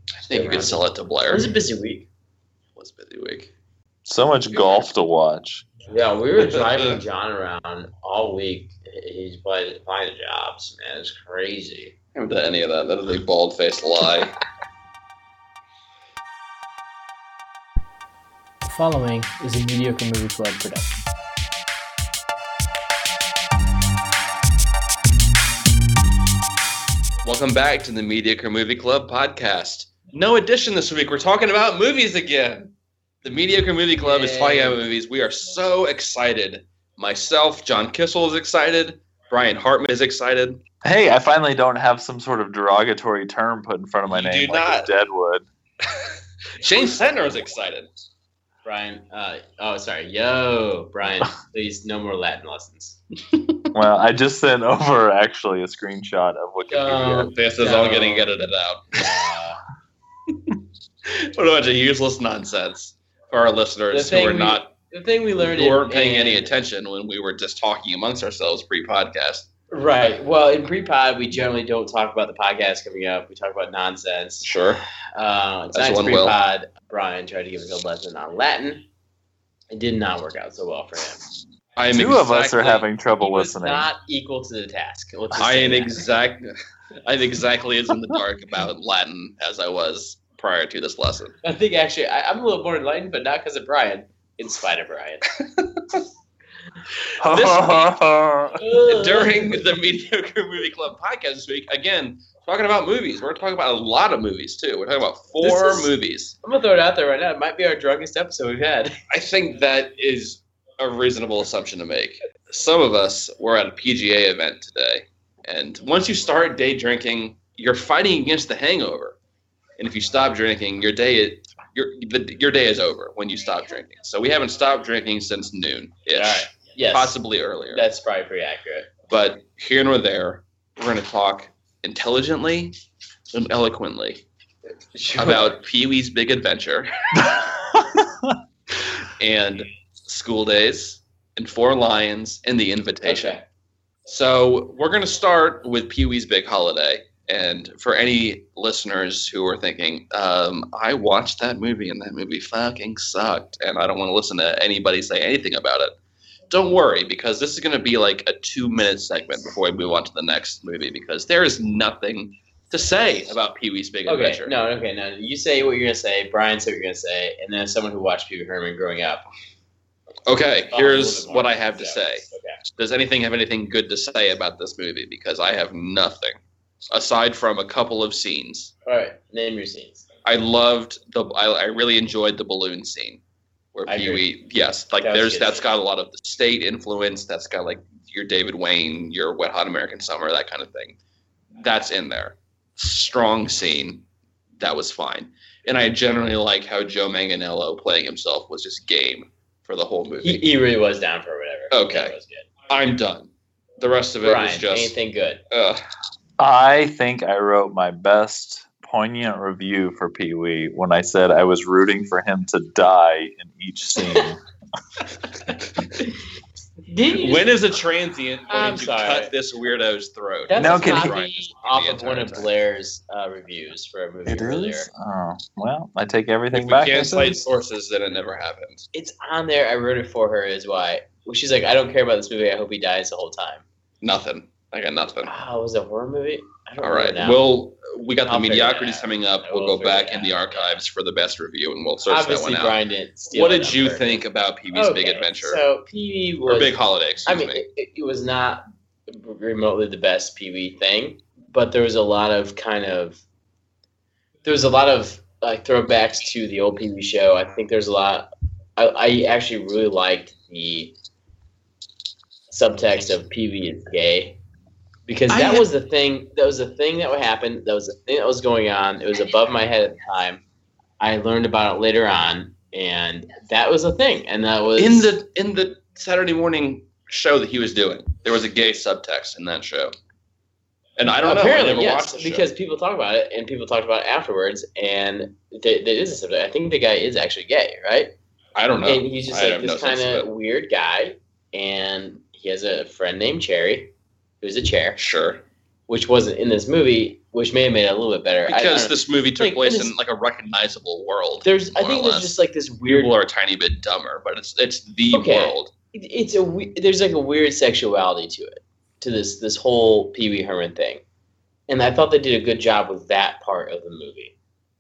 I think you could sell it to Blair. It was a busy week. It was a busy week. So much golf to watch. Yeah, we were driving John around all week. He's applying to jobs, man. It's crazy. I haven't done any of that. That is a bald-faced lie. The following is a Mediocre Movie Club production. Welcome back to the Mediocre Movie Club podcast. No addition this week. We're talking about movies again. The Mediocre Movie Club is talking about movies. We are so excited. Myself, John Kissel is excited. Brian Hartman is excited. Hey, I finally don't have some sort of derogatory term put in front of my name like a Deadwood. Shane Sentner is excited. Brian, Yo, Brian, please, no more Latin lessons. Well, I just sent over, actually, a screenshot of Wikipedia. This is all getting edited out. What a bunch of useless nonsense for our listeners who weren't paying any attention when we were just talking amongst ourselves pre-podcast. Right. Well, in pre-pod, we generally don't talk about the podcast coming up. We talk about nonsense. Sure. Tonight's pre-pod, Brian tried to give us a lesson on Latin. It did not work out so well for him. Two of us are having trouble listening. Not equal to the task. I am exactly as in the dark about Latin as I was prior to this lesson. I think actually I'm a little more enlightened, but not because of Brian. In spite of Brian. During the Mediocre Movie Club podcast this week, again, talking about movies. We're talking about a lot of movies, too. We're talking about four movies. I'm going to throw it out there right now. It might be our drunkest episode we've had. I think that is a reasonable assumption to make. Some of us were at a PGA event today, and once you start day drinking, you're fighting against the hangover. And if you stop drinking, your day is over when you stop drinking. So we haven't stopped drinking since noon-ish. Right. Yes. Possibly earlier. That's probably pretty accurate. But here nor there, we're going to talk intelligently and eloquently about Pee-wee's Big Adventure and School Days and Four Lions and The Invitation. Okay. So we're going to start with Pee-wee's Big Holiday. And for any listeners who are thinking, I watched that movie and that movie fucking sucked, and I don't want to listen to anybody say anything about it, don't worry, because this is going to be like a 2-minute segment before we move on to the next movie, because there is nothing to say about Pee-wee's Big Adventure. No. You say what you're going to say, Brian say what you're going to say, and then someone who watched Pee-wee Herman growing up. Okay, here's what I have to say. Okay. Does anything have anything good to say about this movie? Because I have nothing. Aside from a couple of scenes. All right, name your scenes. I really enjoyed the balloon scene where Pee-wee. Yes, like that's got a lot of the state influence. That's got like your David Wayne, your Wet Hot American Summer, that kind of thing. That's in there. Strong scene. That was fine. And I generally like how Joe Manganiello playing himself was just game for the whole movie. He really was down for whatever. Okay, was good. I'm done. The rest of it was just anything good. I think I wrote my best poignant review for Pee-wee when I said I was rooting for him to die in each scene. When is a transient going to cut this weirdo's throat? That's off of one of Blair's reviews for a movie earlier. Oh, well, I take everything if back. We can't cite sources, then it never happened. It's on there. I wrote it for her is why. She's like, I don't care about this movie. I hope he dies the whole time. Nothing. I got nothing. Oh, was it a horror movie? All right. We got the mediocrities coming up. We'll go back in the archives for the best review, and we'll search that one out. Brian didn't steal what did you think about Pee-wee's Big Adventure? So Pee-wee was... Or Big Holiday, excuse me. It was not remotely the best Pee-wee thing, but there was a lot of like throwbacks to the old Pee-wee show. I think there's a lot... I actually really liked the subtext of Pee-wee is gay. Because that was the thing. That was the thing that would happen. That was the thing that was going on. It was above my head at the time. I learned about it later on, and that was a thing. And that was in the Saturday morning show that he was doing. There was a gay subtext in that show, and I don't know. Apparently, yes, because people talk about it, and people talked about it afterwards, and there is a subtext. I think the guy is actually gay, right? I don't know. And he's just like this kind of weird guy, and he has a friend named Cherry. Who's a chair. Sure. Which wasn't in this movie. which may have made it a little bit better. Because this movie took like, place in like a recognizable world. I think there's just like this weird. People are a tiny bit dumber, but it's the world. There's like a weird sexuality to it, to this whole Pee Wee Herman thing, and I thought they did a good job with that part of the movie.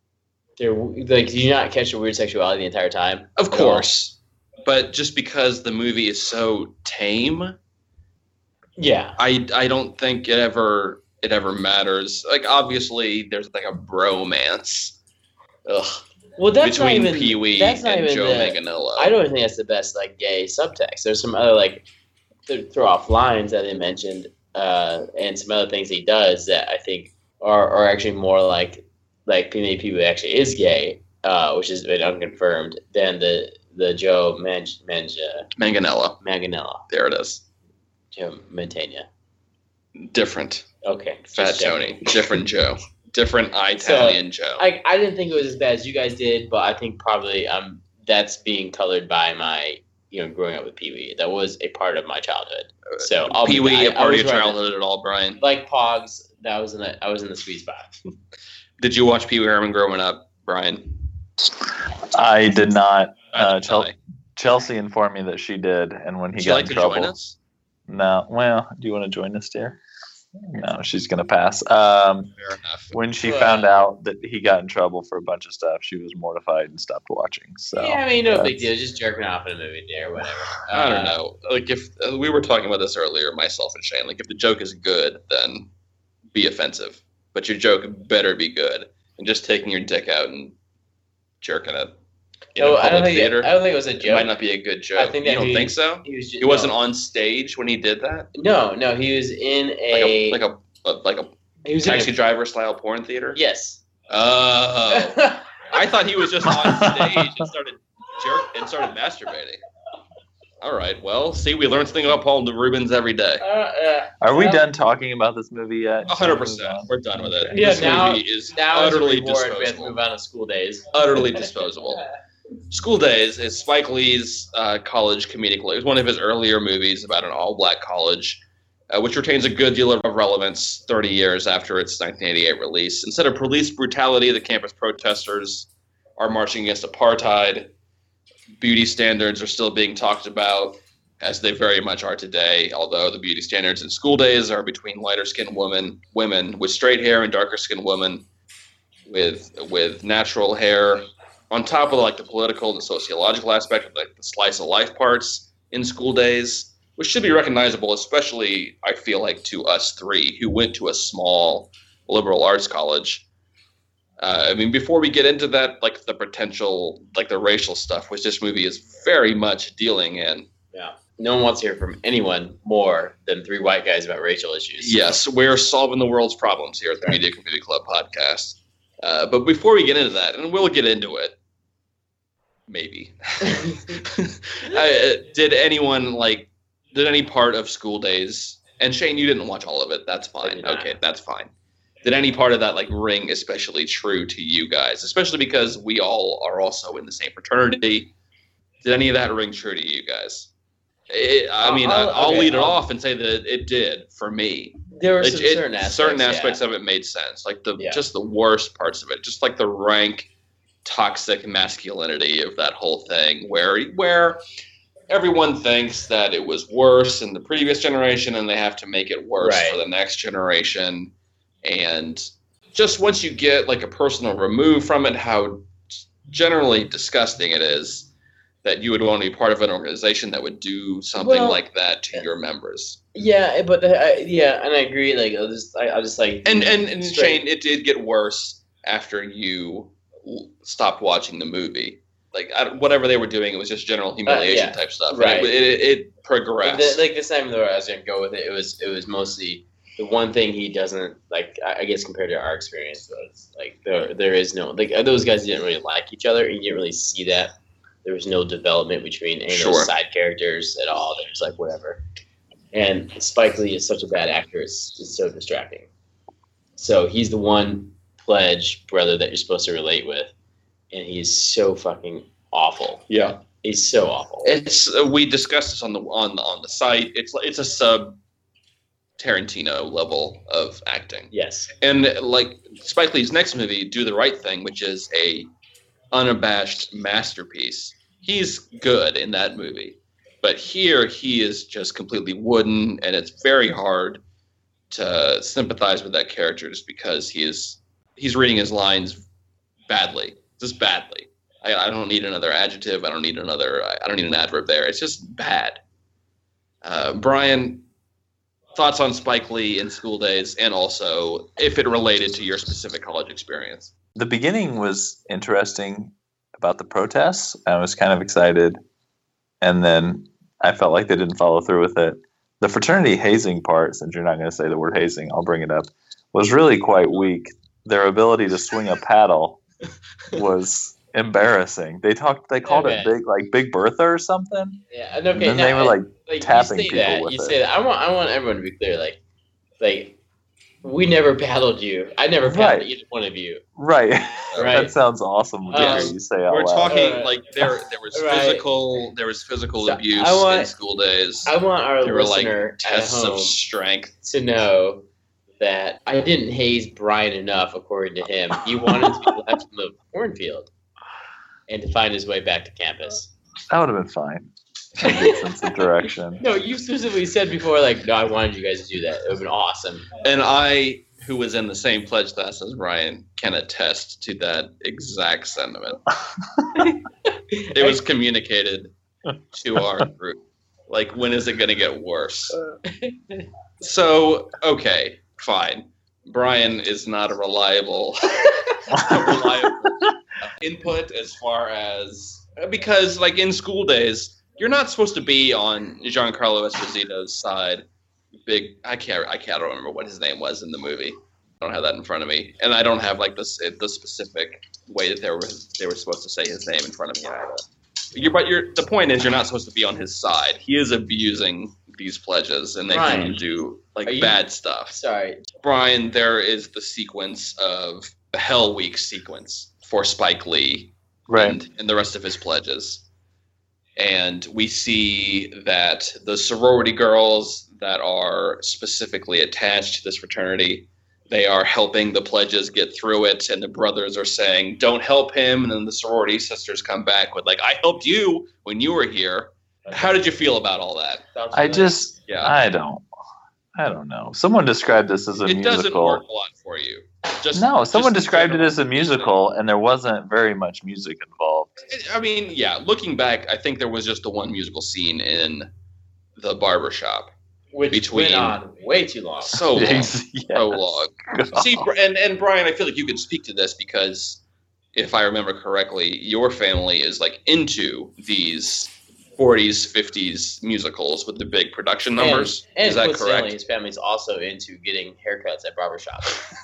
Did you not catch the weird sexuality the entire time? Of course, but just because the movie is so tame, yeah, I don't think it ever matters. Like obviously, there's like a bromance. Ugh. Well, that's between not even Pee-wee and Joe Manganiello. I don't think that's the best like gay subtext. There's some other like throw off lines that they mentioned, and some other things he does that I think are actually more like Pee-wee actually is gay, which has been unconfirmed, than the Joe Manganiello. There it is. Joe Mantegna. Different. Okay. Fat Tony. Different Joe. Different Italian Joe. I didn't think it was as bad as you guys did, but I think probably that's being colored by my growing up with Pee-wee. That was a part of my childhood. So Pee-wee a part of your childhood at all, Brian? Like Pogs, I was in the sweet spot. Did you watch Pee Wee Herman growing up, Brian? I did not. Chelsea informed me that she did, and when he got in trouble. Join us? No. Well, do you want to join us, dear? No, she's gonna pass. Fair enough. When she found out that he got in trouble for a bunch of stuff, she was mortified and stopped watching. So yeah, I mean, no big deal. Just jerking off in a movie, dear, whatever. I don't know. Like if we were talking about this earlier, myself and Shane. Like if the joke is good, then be offensive. But your joke better be good. And just taking your dick out and jerking it in a public theater. I don't think it was a joke. It might not be a good joke. I think that you don't think so? He wasn't on stage when he did that? No, he was in a taxi driver style porn theater? Yes. Oh. I thought he was just on stage and started masturbating. All right. Well, see, we learn something about Paul Rubens every day. Are we done talking about this movie yet? 100%. We're done with it. Yeah, this movie is utterly disposable. We have to move on to School Days. Utterly disposable. School Days is Spike Lee's college comedic. It was one of his earlier movies about an all-black college, which retains a good deal of relevance 30 years after its 1988 release. Instead of police brutality, the campus protesters are marching against apartheid. Beauty standards are still being talked about, as they very much are today, although the beauty standards in School Days are between lighter-skinned women with straight hair and darker-skinned women with natural hair, on top of like the political and sociological aspect of like the slice of life parts in School Days, which should be recognizable, especially, I feel like, to us three who went to a small liberal arts college. I mean, before we get into that, like the potential, like the racial stuff, which this movie is very much dealing in. Yeah. No one wants to hear from anyone more than three white guys about racial issues. Yes, we're solving the world's problems here at the Media Community Club podcast. But before we get into that, and we'll get into it, maybe. Did any part of School Days, and Shane, you didn't watch all of it, that's fine. Okay, that's fine. Did any part of that like ring especially true to you guys? Especially because we all are also in the same fraternity. Did any of that ring true to you guys? I'll lead it off and say that it did for me. There were certain aspects of it made sense. Like just the worst parts of it, just like the rank toxic masculinity of that whole thing, where everyone thinks that it was worse in the previous generation and they have to make it worse for the next generation. And just once you get like a personal remove from it, how generally disgusting it is that you would want to be part of an organization that would do something like that to your members. Yeah, but and I agree. Like I'll just like and Shane, it did get worse after you stopped watching the movie. Like whatever they were doing, it was just general humiliation type stuff. Right. It progressed. This time, though, I was gonna go with it. It was mostly. The one thing he doesn't like, I guess, compared to our experience, was like there is no like those guys didn't really like each other, and you didn't really see that. There was no development between any of those side characters at all. They're just like whatever. And Spike Lee is such a bad actor; it's just so distracting. So he's the one pledge brother that you're supposed to relate with, and he's so fucking awful. Yeah, he's so awful. We discussed this on the site. It's a Tarantino level of acting. Yes. And like Spike Lee's next movie, Do the Right Thing, which is a unabashed masterpiece. He's good in that movie. But here he is just completely wooden, and it's very hard to sympathize with that character just because he's reading his lines badly. Just badly. I don't need another adjective. I don't need an adverb there. It's just bad. Brian, thoughts on Spike Lee in School Days, and also if it related to your specific college experience? The beginning was interesting about the protests. I was kind of excited, and then I felt like they didn't follow through with it. The fraternity hazing part, since you're not going to say the word hazing, I'll bring it up, was really quite weak. Their ability to swing a paddle was embarrassing. They called it Big Bertha or something. Yeah, okay. And then they were like tapping people with it. You say that. I want everyone to be clear. Like we never paddled you. I never paddled either one of you. Right. That sounds awesome to hear you say out We're loud. talking like there was physical abuse in School Days. I want our there were listener like tests at home of strength to know that I didn't haze Brian enough, according to him. He wanted to be left in the cornfield and to find his way back to campus. That would have been fine. A good sense of direction. No, you specifically said before, like, no, I wanted you guys to do that. It would have been awesome. And I, who was in the same pledge class as Brian, can attest to that exact sentiment. It was communicated to our group. Like, when is it going to get worse? So, okay, fine. Brian is not a reliable input as far as, because like in School Days, you're not supposed to be on Giancarlo Esposito's side. I can't remember what his name was in the movie. I don't have that in front of me, and I don't have like the specific way that they were supposed to say his name in front of me either. The point is, you're not supposed to be on his side. He is abusing these pledges, and they can do bad stuff. Sorry, Brian. There is the sequence of the Hell Week sequence for Spike Lee, right, and the rest of his pledges. And we see that the sorority girls that are specifically attached to this fraternity, they are helping the pledges get through it. And the brothers are saying, don't help him. And then the sorority sisters come back with like, I helped you when you were here. How did you feel about all that? I don't know. Someone described this as a musical. It doesn't work a lot for you. Someone described it as a musical, and there wasn't very much music involved. I mean, yeah, looking back, I think there was just the one musical scene in the barbershop. Which went on way too long. So long. Yes. So long. See, and Brian, I feel like you can speak to this because if I remember correctly, your family is like into these 40s, 50s musicals with the big production numbers. And is that correct? His family's also into getting haircuts at barbershops.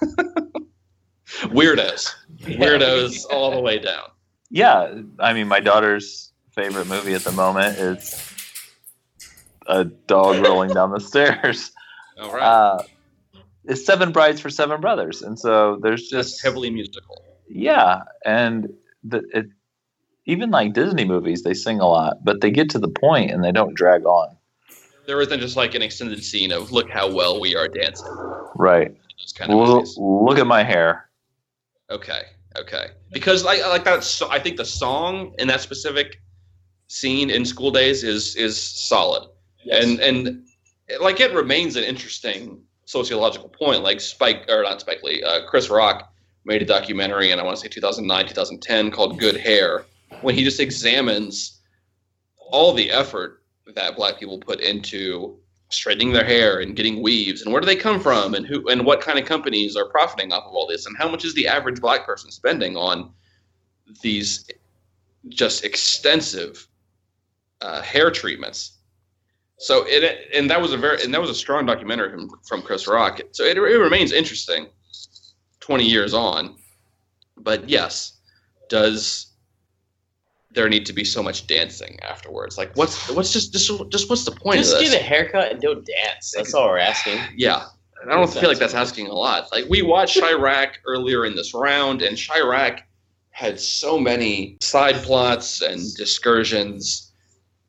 Weirdos all the way down. Yeah, I mean, my daughter's favorite movie at the moment is a dog rolling down the stairs. All right. It's Seven Brides for Seven Brothers, and so there's just heavily musical. Yeah, and even like Disney movies, they sing a lot, but they get to the point and they don't drag on. There isn't just like an extended scene of look how well we are dancing. Right. Those kind of movies. Look at my hair. Okay. Because I like that. So I think the song in that specific scene in School Days is solid. Yes. And like it remains an interesting sociological point. Like Chris Rock made a documentary in I want to say 2009, 2010 called Good Hair, when he just examines all the effort that Black people put into straightening their hair and getting weaves, and where do they come from, and who and what kind of companies are profiting off of all this, and how much is the average Black person spending on these just extensive hair treatments. So that was a strong documentary from Chris Rock. So it remains interesting 20 years on. But yes, does there need to be so much dancing afterwards? Like what's the point of this? Just get a haircut and don't dance. That's all we're asking. Yeah. I don't feel like that's asking a lot. Like we watched Chirac earlier in this round, and Chirac had so many side plots and discursions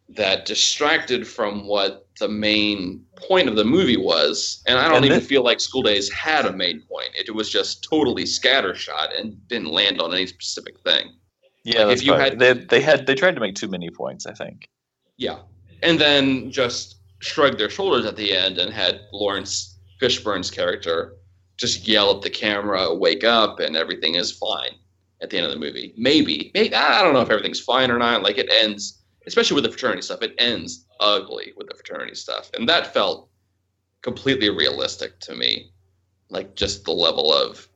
that distracted from what the main point of the movie was. And I don't even feel like School Days had a main point. It was just totally scattershot and didn't land on any specific thing. Yeah, like if you had they tried to make too many points, I think. Yeah, and then just shrugged their shoulders at the end and had Lawrence Fishburne's character just yell at the camera, "Wake up!" and everything is fine at the end of the movie. Maybe I don't know if everything's fine or not. Like, it ends, especially with the fraternity stuff, it ends ugly with the fraternity stuff, and that felt completely realistic to me. Like, just the level of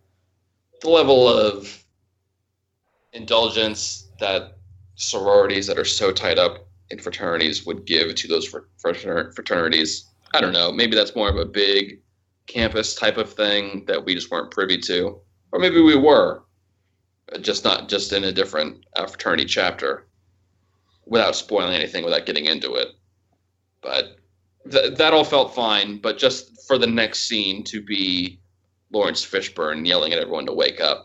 indulgence that sororities that are so tied up in fraternities would give to those fraternities. I don't know. Maybe that's more of a big campus type of thing that we just weren't privy to, or maybe we were, just in a different fraternity chapter. Without spoiling anything, without getting into it, but that all felt fine. But just for the next scene to be Lawrence Fishburne yelling at everyone to wake up.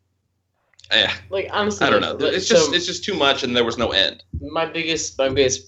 Like, honestly, I don't know. It's just too much, and there was no end. My biggest.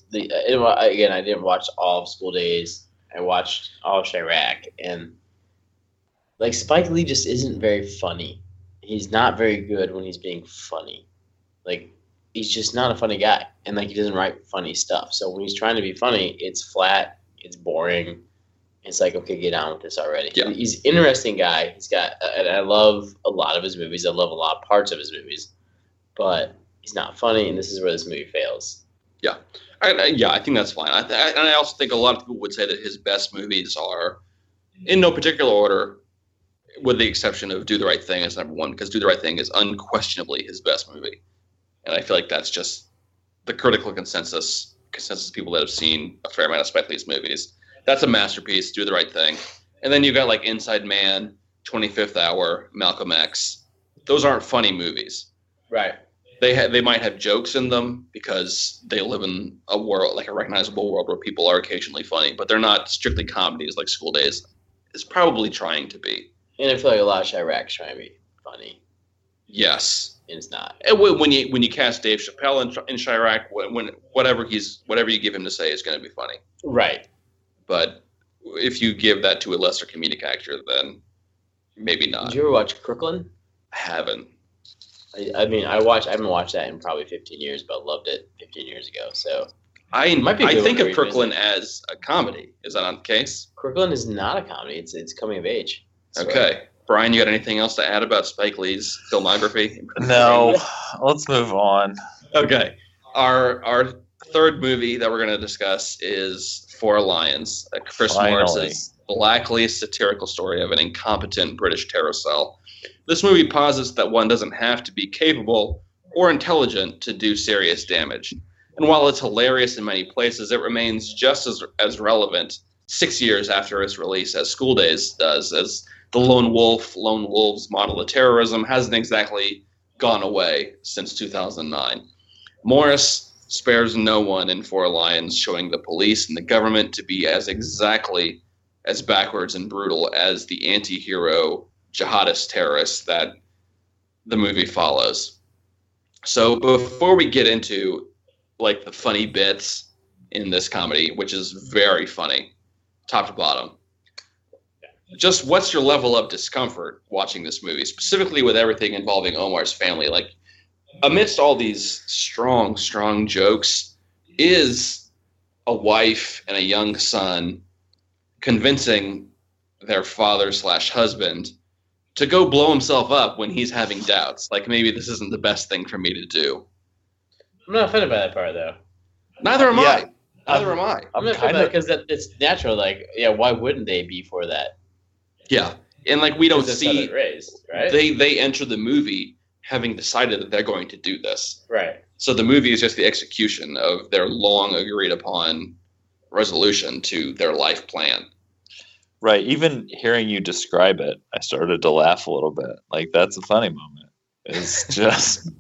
Again, I didn't watch all of School Days. I watched all of Chirac, and like, Spike Lee just isn't very funny. He's not very good when he's being funny. Like, he's just not a funny guy, and like, he doesn't write funny stuff. So when he's trying to be funny, it's flat, it's boring. It's like, okay, get on with this already. Yeah. He's an interesting guy. He's got, and I love a lot of his movies. I love a lot of parts of his movies, but he's not funny, and this is where this movie fails. Yeah, I think that's fine. And I also think a lot of people would say that his best movies are, in no particular order, with the exception of Do the Right Thing as number one, because Do the Right Thing is unquestionably his best movie, and I feel like that's just the critical consensus of people that have seen a fair amount of Spike Lee's movies. That's a masterpiece. Do the Right Thing, and then you got like Inside Man, 25th Hour, Malcolm X. Those aren't funny movies. Right. They might have jokes in them because they live in a world, like a recognizable world, where people are occasionally funny, but they're not strictly comedies like School Days is probably trying to be. And I feel like a lot of Chirac's trying to be funny. Yes. And it's not. And when you cast Dave Chappelle in Chirac, whatever you give him to say is going to be funny. Right. But if you give that to a lesser comedic actor, then maybe not. Did you ever watch Crooklyn? I haven't. I haven't watched that in probably 15 years, but loved it 15 years ago. So I think of Crooklyn as a comedy. Is that not the case? Crooklyn is not a comedy. It's coming of age. Okay. Brian, you got anything else to add about Spike Lee's filmography? No. Let's move on. Okay. Our third movie that we're going to discuss is Four Lions, Chris Morris's blackly satirical story of an incompetent British terror cell. This movie posits that one doesn't have to be capable or intelligent to do serious damage. And while it's hilarious in many places, it remains just as relevant 6 years after its release as School Days does, as the lone wolves model of terrorism hasn't exactly gone away since 2009. Morris spares no one in Four Lions, showing the police and the government to be exactly as backwards and brutal as the anti-hero jihadist terrorists that the movie follows. So before we get into like the funny bits in this comedy, which is very funny, top to bottom, just what's your level of discomfort watching this movie, specifically with everything involving Omar's family? Like, amidst all these strong jokes, is a wife and a young son convincing their father/husband to go blow himself up when he's having doubts. Like, maybe this isn't the best thing for me to do. I'm not offended by that part, though. Neither am I. Neither am I. I'm not offended because it's natural. Like, yeah, why wouldn't they be for that? Yeah, and like we don't see raised, right? They enter the movie having decided that they're going to do this. Right. So the movie is just the execution of their long agreed upon resolution to their life plan. Right. Even hearing you describe it, I started to laugh a little bit. Like, that's a funny moment. It's just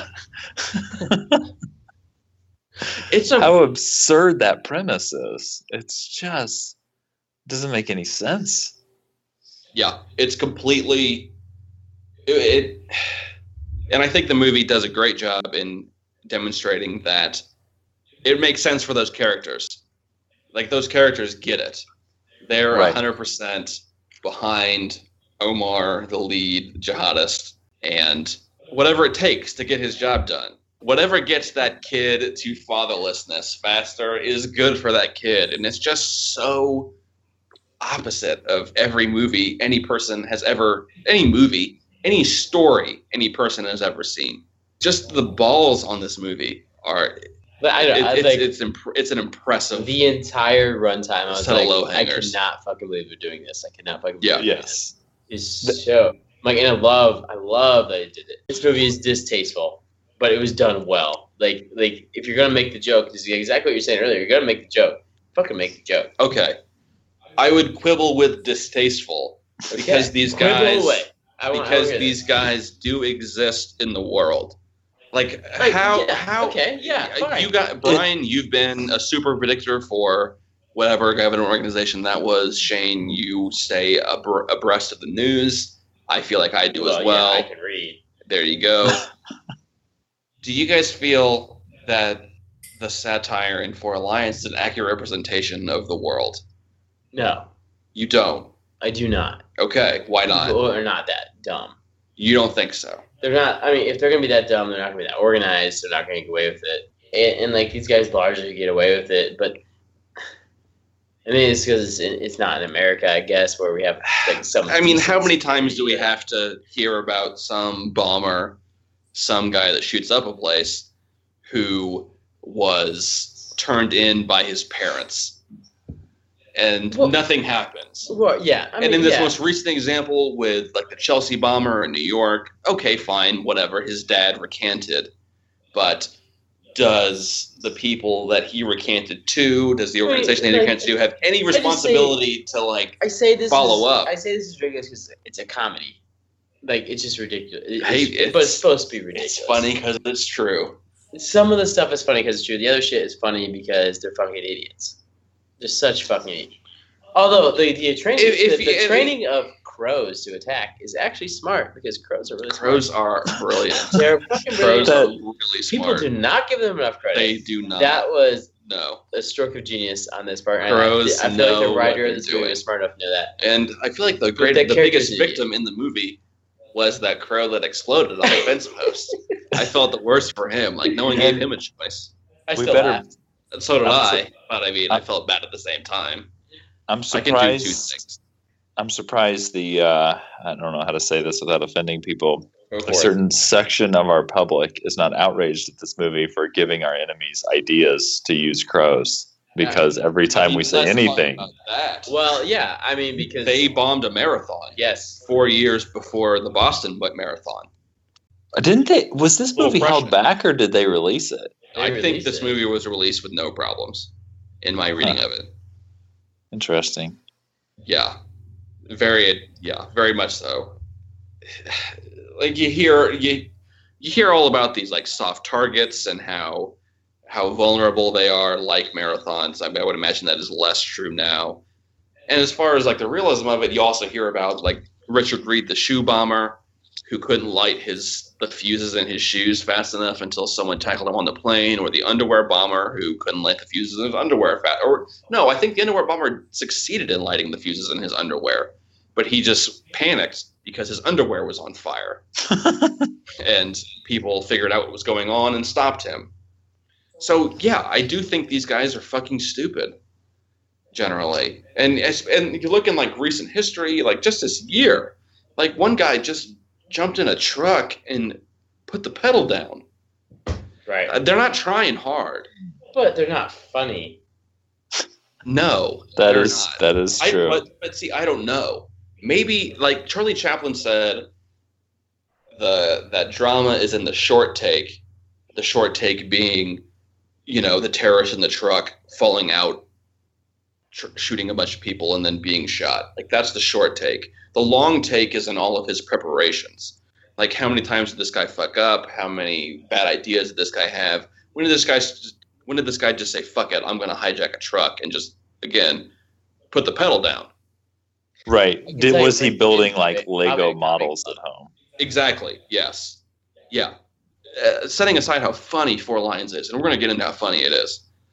it's how absurd that premise is. It's just doesn't make any sense. Yeah, it's completely and I think the movie does a great job in demonstrating that it makes sense for those characters. Like, those characters get it. They're 100% behind Omar, the lead jihadist, and whatever it takes to get his job done. Whatever gets that kid to fatherlessness faster is good for that kid. And it's just so opposite of every movie any person has ever, any movie, any story any person has ever seen. Just the balls on this movie are... But it's an impressive... The entire runtime, I was like, I hangers. cannot fucking believe we're doing this. I cannot fucking believe Yes. It's so... Like, and I love that it did it. This movie is distasteful, but it was done well. Like if you're gonna make the joke, this is exactly what you're saying earlier. You're gonna make the joke. Fucking make the joke. Okay, I would quibble with distasteful because these guys, these guys do exist in the world. Like how? Okay, yeah, fine. You got Brian. You've been a super predictor for whatever government organization that was. Shane, you stay abreast of the news. I feel like I do as well. Yeah, I can read. There you go. Do you guys feel that the satire in Four Lions is an accurate representation of the world? No. You don't? I do not. Okay, why not? People are not that dumb. You don't think so? They're not. I mean, if they're going to be that dumb, they're not going to be that organized. They're not going to get away with it. And like, these guys largely get away with it, but... I mean, it's because it's not in America, I guess, where we have like some... I mean, how many times do we have to hear about some bomber, some guy that shoots up a place who was turned in by his parents and nothing happens? Well, yeah. I mean, and in this most recent example with like the Chelsea bomber in New York, okay, fine, whatever. His dad recanted, but does the people that he recanted to, does the organization that he recanted to have any responsibility to like follow up? I say this is ridiculous because it's a comedy. Like, it's just ridiculous. But it's supposed to be ridiculous. It's funny because it's true. Some of the stuff is funny because it's true. The other shit is funny because they're fucking idiots. They're such fucking idiots. Although the training of crows to attack is actually smart because crows are really crows smart. Are brilliant. They're fucking crows brilliant. are really smart. People do not give them enough credit. They do not. That was no a stroke of genius on this part. Crows I feel like the writer of this movie was smart enough to know that. And I feel like the biggest victim in the movie was that crow that exploded on the fence post. I felt the worst for him. Like, no one gave him a choice. I still laughed. And so did I. But I mean, I felt bad at the same time. I'm surprised. I can do two things. I'm surprised I don't know how to say this without offending people. A certain section of our public is not outraged at this movie for giving our enemies ideas to use crows. Because every time we say anything. Well, yeah, I mean, because they bombed a marathon. Yes. 4 years before the Boston Marathon. Didn't they? Was this movie held back or did they release it? I think this movie was released with no problems in my reading of it. Interesting. Yeah. Very much so. Like you hear all about these like soft targets and how vulnerable they are, like marathons. I mean, I would imagine that is less true now. And as far as like the realism of it, you also hear about like Richard Reed, the shoe bomber, who couldn't light the fuses in his shoes fast enough until someone tackled him on the plane, or the underwear bomber who couldn't light the fuses in his underwear I think the underwear bomber succeeded in lighting the fuses in his underwear, but he just panicked because his underwear was on fire. And people figured out what was going on and stopped him. So, yeah, I do think these guys are fucking stupid, generally. And you look in, like, recent history, like, just this year, like, one guy just jumped in a truck and put the pedal down. Right. They're not trying hard. But they're not funny. No. That is true. But see, I don't know. Maybe, like, Charlie Chaplin said that drama is in the short take. The short take being, the terrorist in the truck falling out, shooting a bunch of people, and then being shot. Like, that's the short take. The long take is in all of his preparations. Like, how many times did this guy fuck up? How many bad ideas did this guy have? When did this guy just say, fuck it, I'm going to hijack a truck and just, again, put the pedal down? Right. Was he building, like, Lego models at home? Exactly. Yes. Yeah. Setting aside how funny Four Lions is, and we're going to get into how funny it is,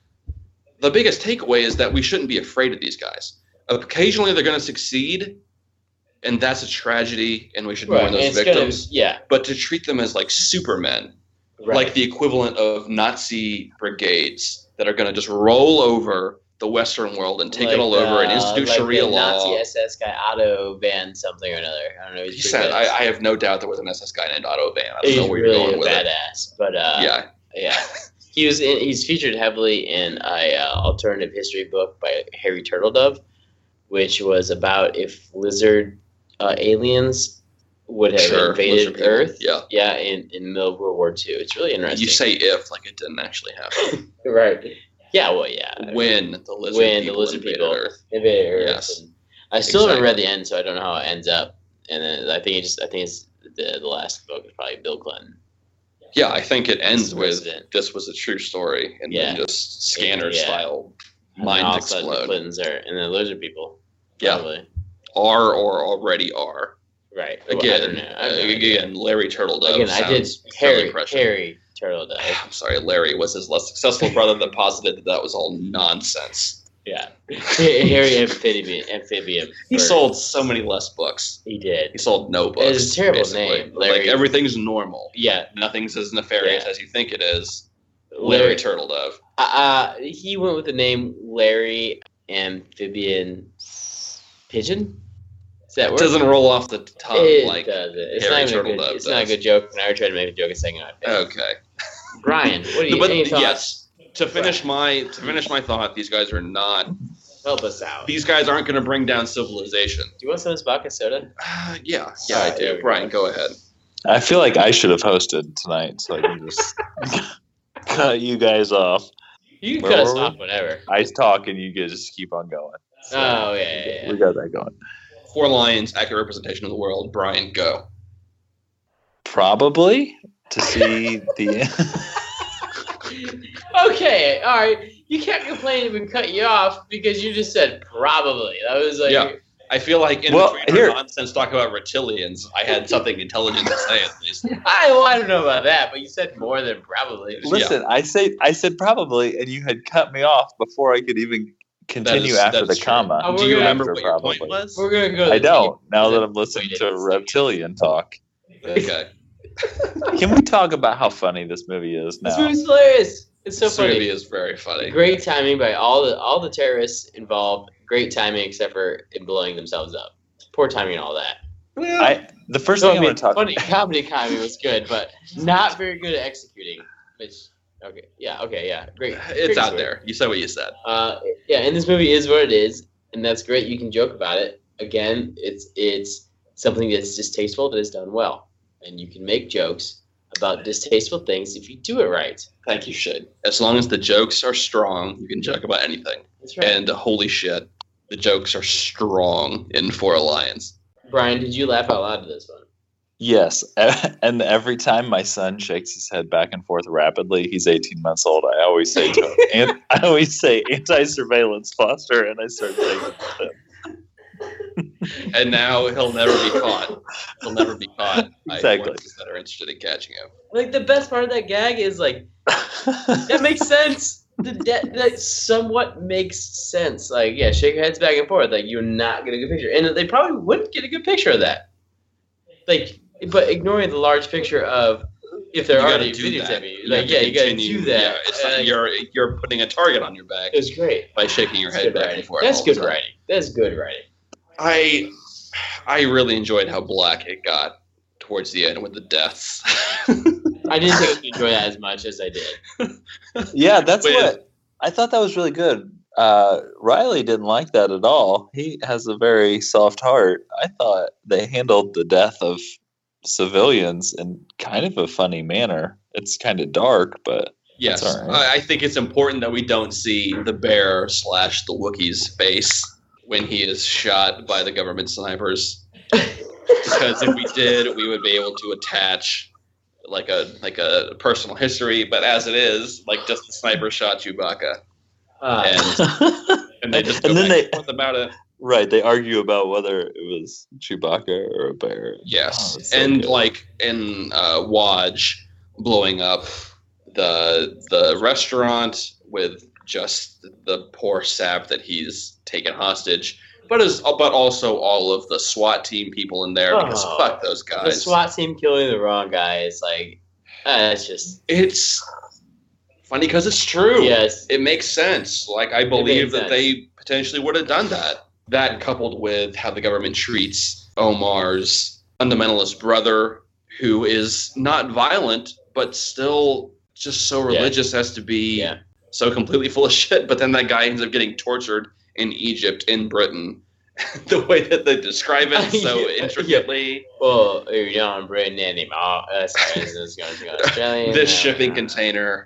the biggest takeaway is that we shouldn't be afraid of these guys. Occasionally they're going to succeed, and that's a tragedy, and we should mourn those victims. But to treat them as like supermen, like the equivalent of Nazi brigades that are going to just roll over the Western world and take it all over and institute Sharia law. Nazi SS guy Otto Van something or another. I don't know. He said, I have no doubt there was an SS guy named Otto Van. I don't know where you're going with it. He's really badass. But yeah. He's featured heavily in a alternative history book by Harry Turtledove, which was about if lizard aliens would have invaded Earth. In the middle of World War II. It's really interesting. You say if, like it didn't actually happen. Right. Yeah, well, yeah. When the lizard people invaded Earth. Yes. And I still haven't read the end, so I don't know how it ends up. And then I think it's the last book is probably Bill Clinton. Yeah, I think it ends with this was a true story, and then just scanner style mind explode. Clintons and the lizard people. Probably. Yeah, are or already are. Right. Again, Larry Turtledove. Again, I did Harry Turtledove. I'm sorry, Larry was his less successful brother that posited that was all nonsense. Yeah. Harry Amphibian. He sold so many less books. He did. He sold no books. It's a terrible name. Larry. Like everything's normal. Yeah. Nothing's as nefarious as you think it is. Larry Turtledove. He went with the name Larry Amphibian Pigeon. It doesn't roll off the tongue like does. Harry Turtledove does. It's not a good joke. When I tried to make a joke a second time. Okay. Brian, what do you think? Yes. To finish my thought, these guys are not. Help us out. These guys aren't going to bring down civilization. Do you want some of this vodka soda? Yeah, I do. Brian, go ahead. I feel like I should have hosted tonight, so I can just cut you guys off. You can cut us off whenever. I talk and you guys just keep on going. So yeah. We got that going. 4 lions, accurate representation of the world. Brian, go. Probably to see the. Okay, all right. You can't complain if we cut you off because you just said probably. That was like. Yeah. I feel like in between our nonsense talk about reptilians, I had something intelligent to say at least. I don't know about that, but you said more than probably. Listen, I said probably, and you had cut me off before I could even continue after the comma. Do you remember what your point was? We're gonna go. I don't. Now that I'm listening to reptilian talk. Okay. Can we talk about how funny this movie is now? This movie's hilarious. It's so funny. This movie is very funny. Great timing by all the terrorists involved. Great timing, except for in blowing themselves up. Poor timing and all that. The first thing I want to talk about. Comedy was good, but not very good at executing. Which, great. It's out there. You said what you said. And this movie is what it is, and that's great. You can joke about it. Again, it's something that's distasteful that is done well, and you can make jokes about distasteful things if you do it right. Thank you, should. As long as the jokes are strong, you can joke about anything. That's right. And holy shit, the jokes are strong in 4 Lions. Brian, did you laugh out loud to this one? Yes, and every time my son shakes his head back and forth rapidly, he's 18 months old. I always say to him, anti-surveillance Foster, and I start shaking his head. And now he'll never be caught. Exactly. By that are interested in catching him. Like the best part of that gag is like that makes sense. That somewhat makes sense. Like shake your heads back and forth. Like you're not getting a good picture, and they probably wouldn't get a good picture of that. Like, but ignoring the large picture of if they're already videotaping you, like you got to do that. Yeah, it's like you're putting a target on your back. It's great by shaking your head back and forth. That's good writing. That's good writing. I really enjoyed how black it got towards the end with the deaths. I didn't think I would enjoy that as much as I did. Yeah, that's what I thought. That was really good. Riley didn't like that at all. He has a very soft heart. I thought they handled the death of civilians in kind of a funny manner. It's kind of dark, but yes, all right. I think it's important that we don't see the bear / the Wookiee's face when he is shot by the government snipers, because if we did, we would be able to attach like a personal history. But as it is, like just the sniper shot Chewbacca, and they just go back and forth about it. Right, they argue about whether it was Chewbacca or a bear. Yes, and good. Like in Waj blowing up the restaurant with just the poor sap that he's taken hostage, but also all of the SWAT team people in there, because fuck those guys. The SWAT team killing the wrong guy is like, it's funny because it's true. Yes. It makes sense. Like, I believe that they potentially would have done that. That coupled with how the government treats Omar's fundamentalist brother, who is not violent, but still just so religious as to be so completely full of shit. But then that guy ends up getting tortured in Egypt, in Britain. The way that they describe it so intricately. Well, you're down in Britain anymore. This shipping container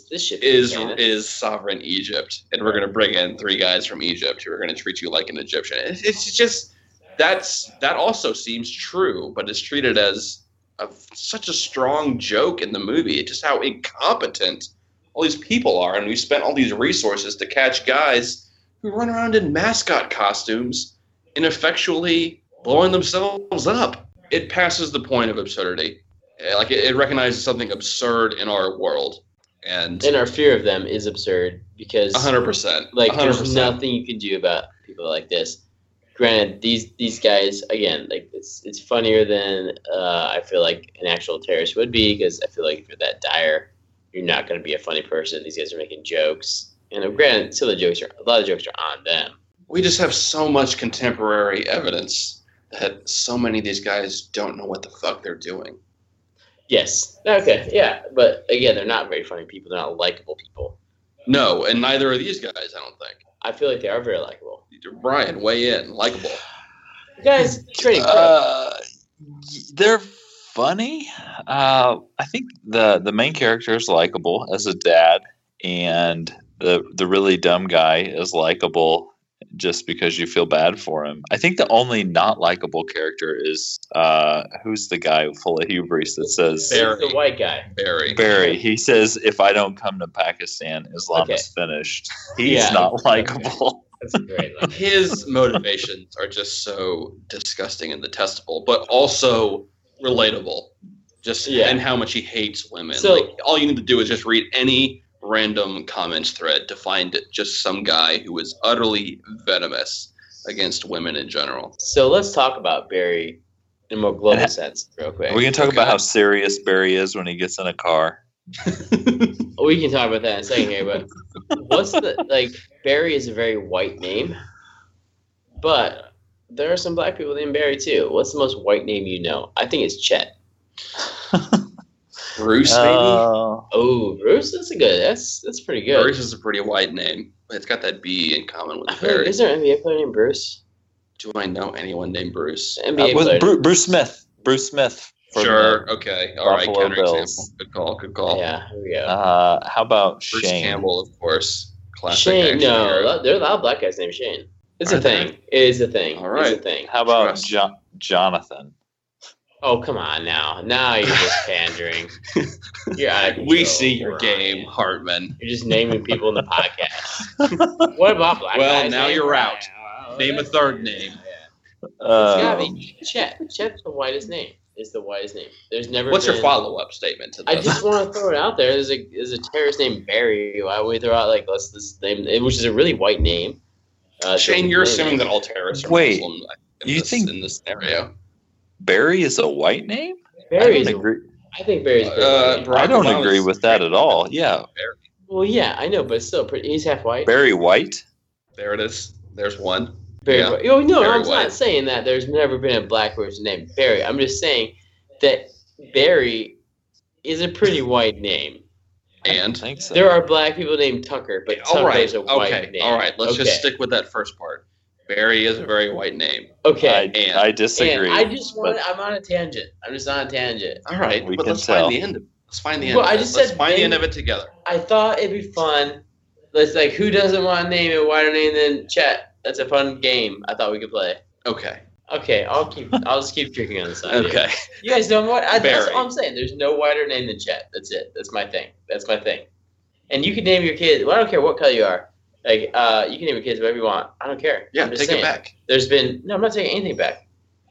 is sovereign Egypt, and we're going to bring in 3 guys from Egypt who are going to treat you like an Egyptian. It's just that also seems true, but it's treated as such a strong joke in the movie. Just how incompetent all these people are, and we spent all these resources to catch guys who run around in mascot costumes, ineffectually blowing themselves up. It passes the point of absurdity. Like, it recognizes something absurd in our world. And our fear of them is absurd, because 100%. Like, 100%. There's nothing you can do about people like this. Granted, these guys, again, like, it's funnier than I feel like an actual terrorist would be, because I feel like if you're that dire, you're not going to be a funny person. These guys are making jokes. And granted, a lot of the jokes are on them. We just have so much contemporary evidence that so many of these guys don't know what the fuck they're doing. Yes. Okay. Yeah. But again, they're not very funny people. They're not likable people. No, and neither are these guys, I don't think. I feel like they are very likable. Brian, weigh in. Likable. Guys, trading. They're funny. I think the main character is likable as a dad, and the really dumb guy is likable just because you feel bad for him. I think the only not likable character is who's the guy full of hubris that says the white guy. Barry. He says, if I don't come to Pakistan, Islam is finished. He's not likable. That's great. His motivations are just so disgusting and detestable, but also relatable. And how much he hates women. So, like, all you need to do is just read any random comments thread to find just some guy who is utterly venomous against women in general. So let's talk about Barry in a more global sense real quick. We can talk about how serious Barry is when he gets in a car. We can talk about that in a second here, but Barry is a very white name, but there are some black people named Barry too. What's the most white name you know? I think it's Chet. Bruce, maybe? Oh, Bruce, that's pretty good. Bruce is a pretty white name. It's got that B in common with Barry. Is there an NBA player named Bruce? Do I know anyone named Bruce? NBA player. Bruce Smith. Bruce Smith. Sure. Okay. All right. Bills. Counterexample. Good call. Yeah. Here we go. How about Bruce Shane? Campbell, of course. Classic. Shane. No, there are a lot of black guys named Shane. It's a thing. It is a thing. All right. It's a thing. How about Jonathan? Oh, come on now. Now you're just pandering. You're out of control. We see your game, Hartman. You're just naming people in the podcast. What about black guys? Well, now you're out. Name a third name. It's gotta be Chet. Chet's the whitest name. It's the whitest name. There's never. What's your follow-up statement to this? I just want to throw it out there. There's a terrorist named Barry. Why would we throw out this name, which is a really white name? Shane, you're assuming that all terrorists are Muslim. In this scenario? Barry is a white name? Barry is. I think Barry's. I don't agree with that at all. Yeah. Barry. Well, yeah, I know, but still, he's half white. Barry White. There it is. There's one. Barry White. Oh, no, Barry I'm not saying that there's never been a black person named Barry. I'm just saying that Barry is a pretty white name. And I think so. There are black people named Tucker, but Tucker is a white name. All right, let's just stick with that first part. Barry is a very white name. Okay. I disagree. I'm on a tangent. I'm just on a tangent. All right, We but can let's tell. find the end of it. Let's find the end Well, of I it. just Let's said find the name- end of it together. I thought it'd be fun. Let's who doesn't want to name a whiter name than Chet? That's a fun game. I thought we could play. Okay. Okay, I'll just keep drinking on the side. Okay. You guys don't want. That's Barry. all I'm saying. There's no whiter name than Chet. That's it. That's my thing. And you can name your kid. Well, I don't care what color you are. Like, you can name your kids whatever you want. I don't care. Yeah, I'm just take saying. it back. I'm not taking anything back.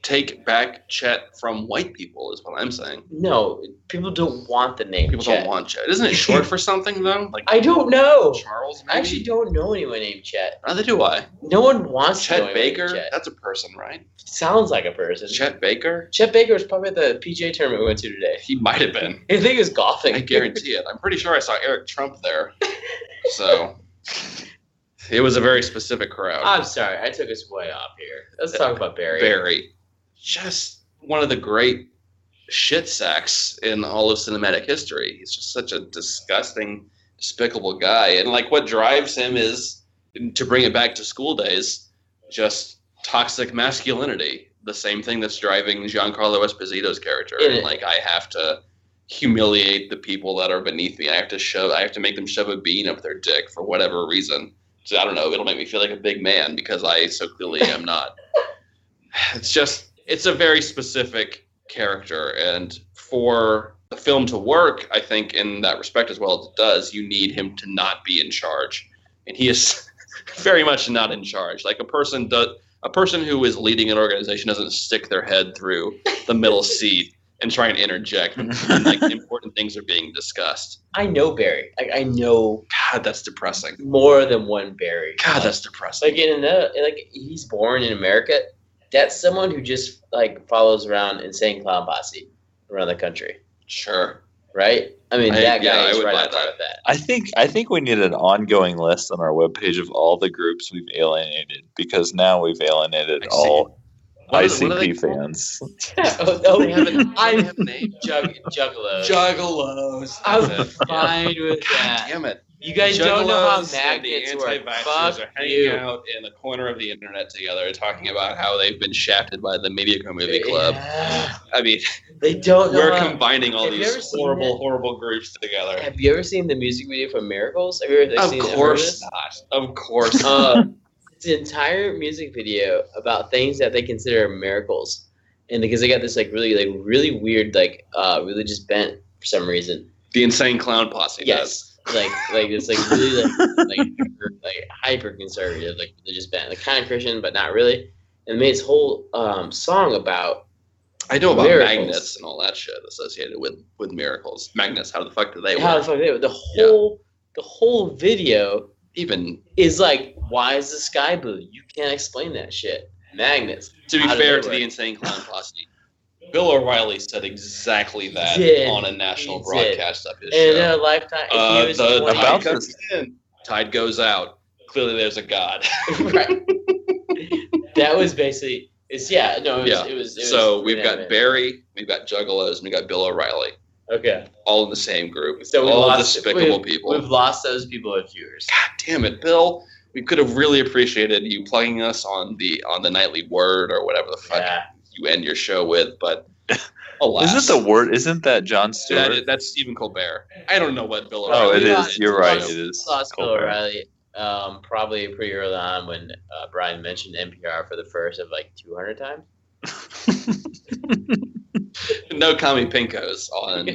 take back Chet from white people, is what I'm saying. No, people don't want the name People Chet. don't want Chet. Isn't it short for something, though? Like I don't know. Charles, maybe? I actually don't know anyone named Chet. Neither do I. No one wants to know Chet anyone named Baker? Chet. That's a person, right? Sounds like a person. Chet Baker? Chet Baker was probably at the PGA tournament we went to today. He might have been. I think he was golfing. I guarantee it. I'm pretty sure I saw Eric Trump there. So it was a very specific crowd. I'm sorry, I took us way off here. Let's talk about Barry. Barry. Just one of the great shit sacks in all of cinematic history. He's just such a disgusting, despicable guy. And like what drives him is, to bring it back to School Days, just toxic masculinity. The same thing that's driving Giancarlo Esposito's character. And like, I have to humiliate the people that are beneath me. I have to make them shove a bean up their dick for whatever reason. So I don't know, it'll make me feel like a big man because I so clearly am not. It's a very specific character, and for the film to work, I think in that respect as well as it does, you need him to not be in charge. And he is very much not in charge. Like a person who is leading an organization doesn't stick their head through the middle seat and try and interject when like important things are being discussed. I know Barry. I know. God, that's depressing. More than one Barry. God, that's depressing. Like he's born in America. That's someone who just like follows around Insane Clown Posse around the country. Sure. Right? I mean, that guy is right buy on top of that. I think we need an ongoing list on our webpage of all the groups we've alienated, because now we've alienated all ICP fans. They have a name. Juggalos. Juggalos. I'm fine with that. Damn it. You guys don't know how Juggalos magnets and work. the anti-vaxxers Fuck are hanging you. out in the corner of the internet together, talking about how they've been shafted by the Mediocre Movie Club. Yeah. I mean, They don't know. we're how- combining all Have you ever these seen horrible groups together. Have you ever seen the music video for Miracles? Have you ever Of seen course not. Of course. It's an entire music video about things that they consider miracles, and because they got this really weird religious bent for some reason. The Insane Clown Posse does. Yes. Like it's really like hyper conservative, like religious bent, like kind of Christian but not really, and made this whole song about. I know about miracles. magnets and all that shit associated with miracles. Magnets, how the fuck do they How the work? fuck they the whole video Even is like, why is the sky blue? You can't explain that shit. Magnets. to be How do fair they to work? the Insane Clown Posse, Bill O'Reilly said exactly that Did. on a national He broadcast of his And show. a lifetime. If he was 20 about tide this- comes in, tide goes out. Clearly, there's a god. Right. That was basically. It was. So we've got Barry, we've got Juggalos, and we got Bill O'Reilly, Okay. all in the same group. So all despicable people. We've lost those people as viewers. God damn it, Bill! We could have really appreciated you plugging us on the nightly word or whatever the fuck Yeah. you end your show with, but alas. Isn't that Jon Stewart? That's Stephen Colbert. I don't know what Bill Oh, O'Reilly it lost- is. You're right. lost- It is. Lost Bill Colbert. O'Reilly. Probably pretty early on when Brian mentioned NPR for the first of like 200 times. No Kami Pinkos on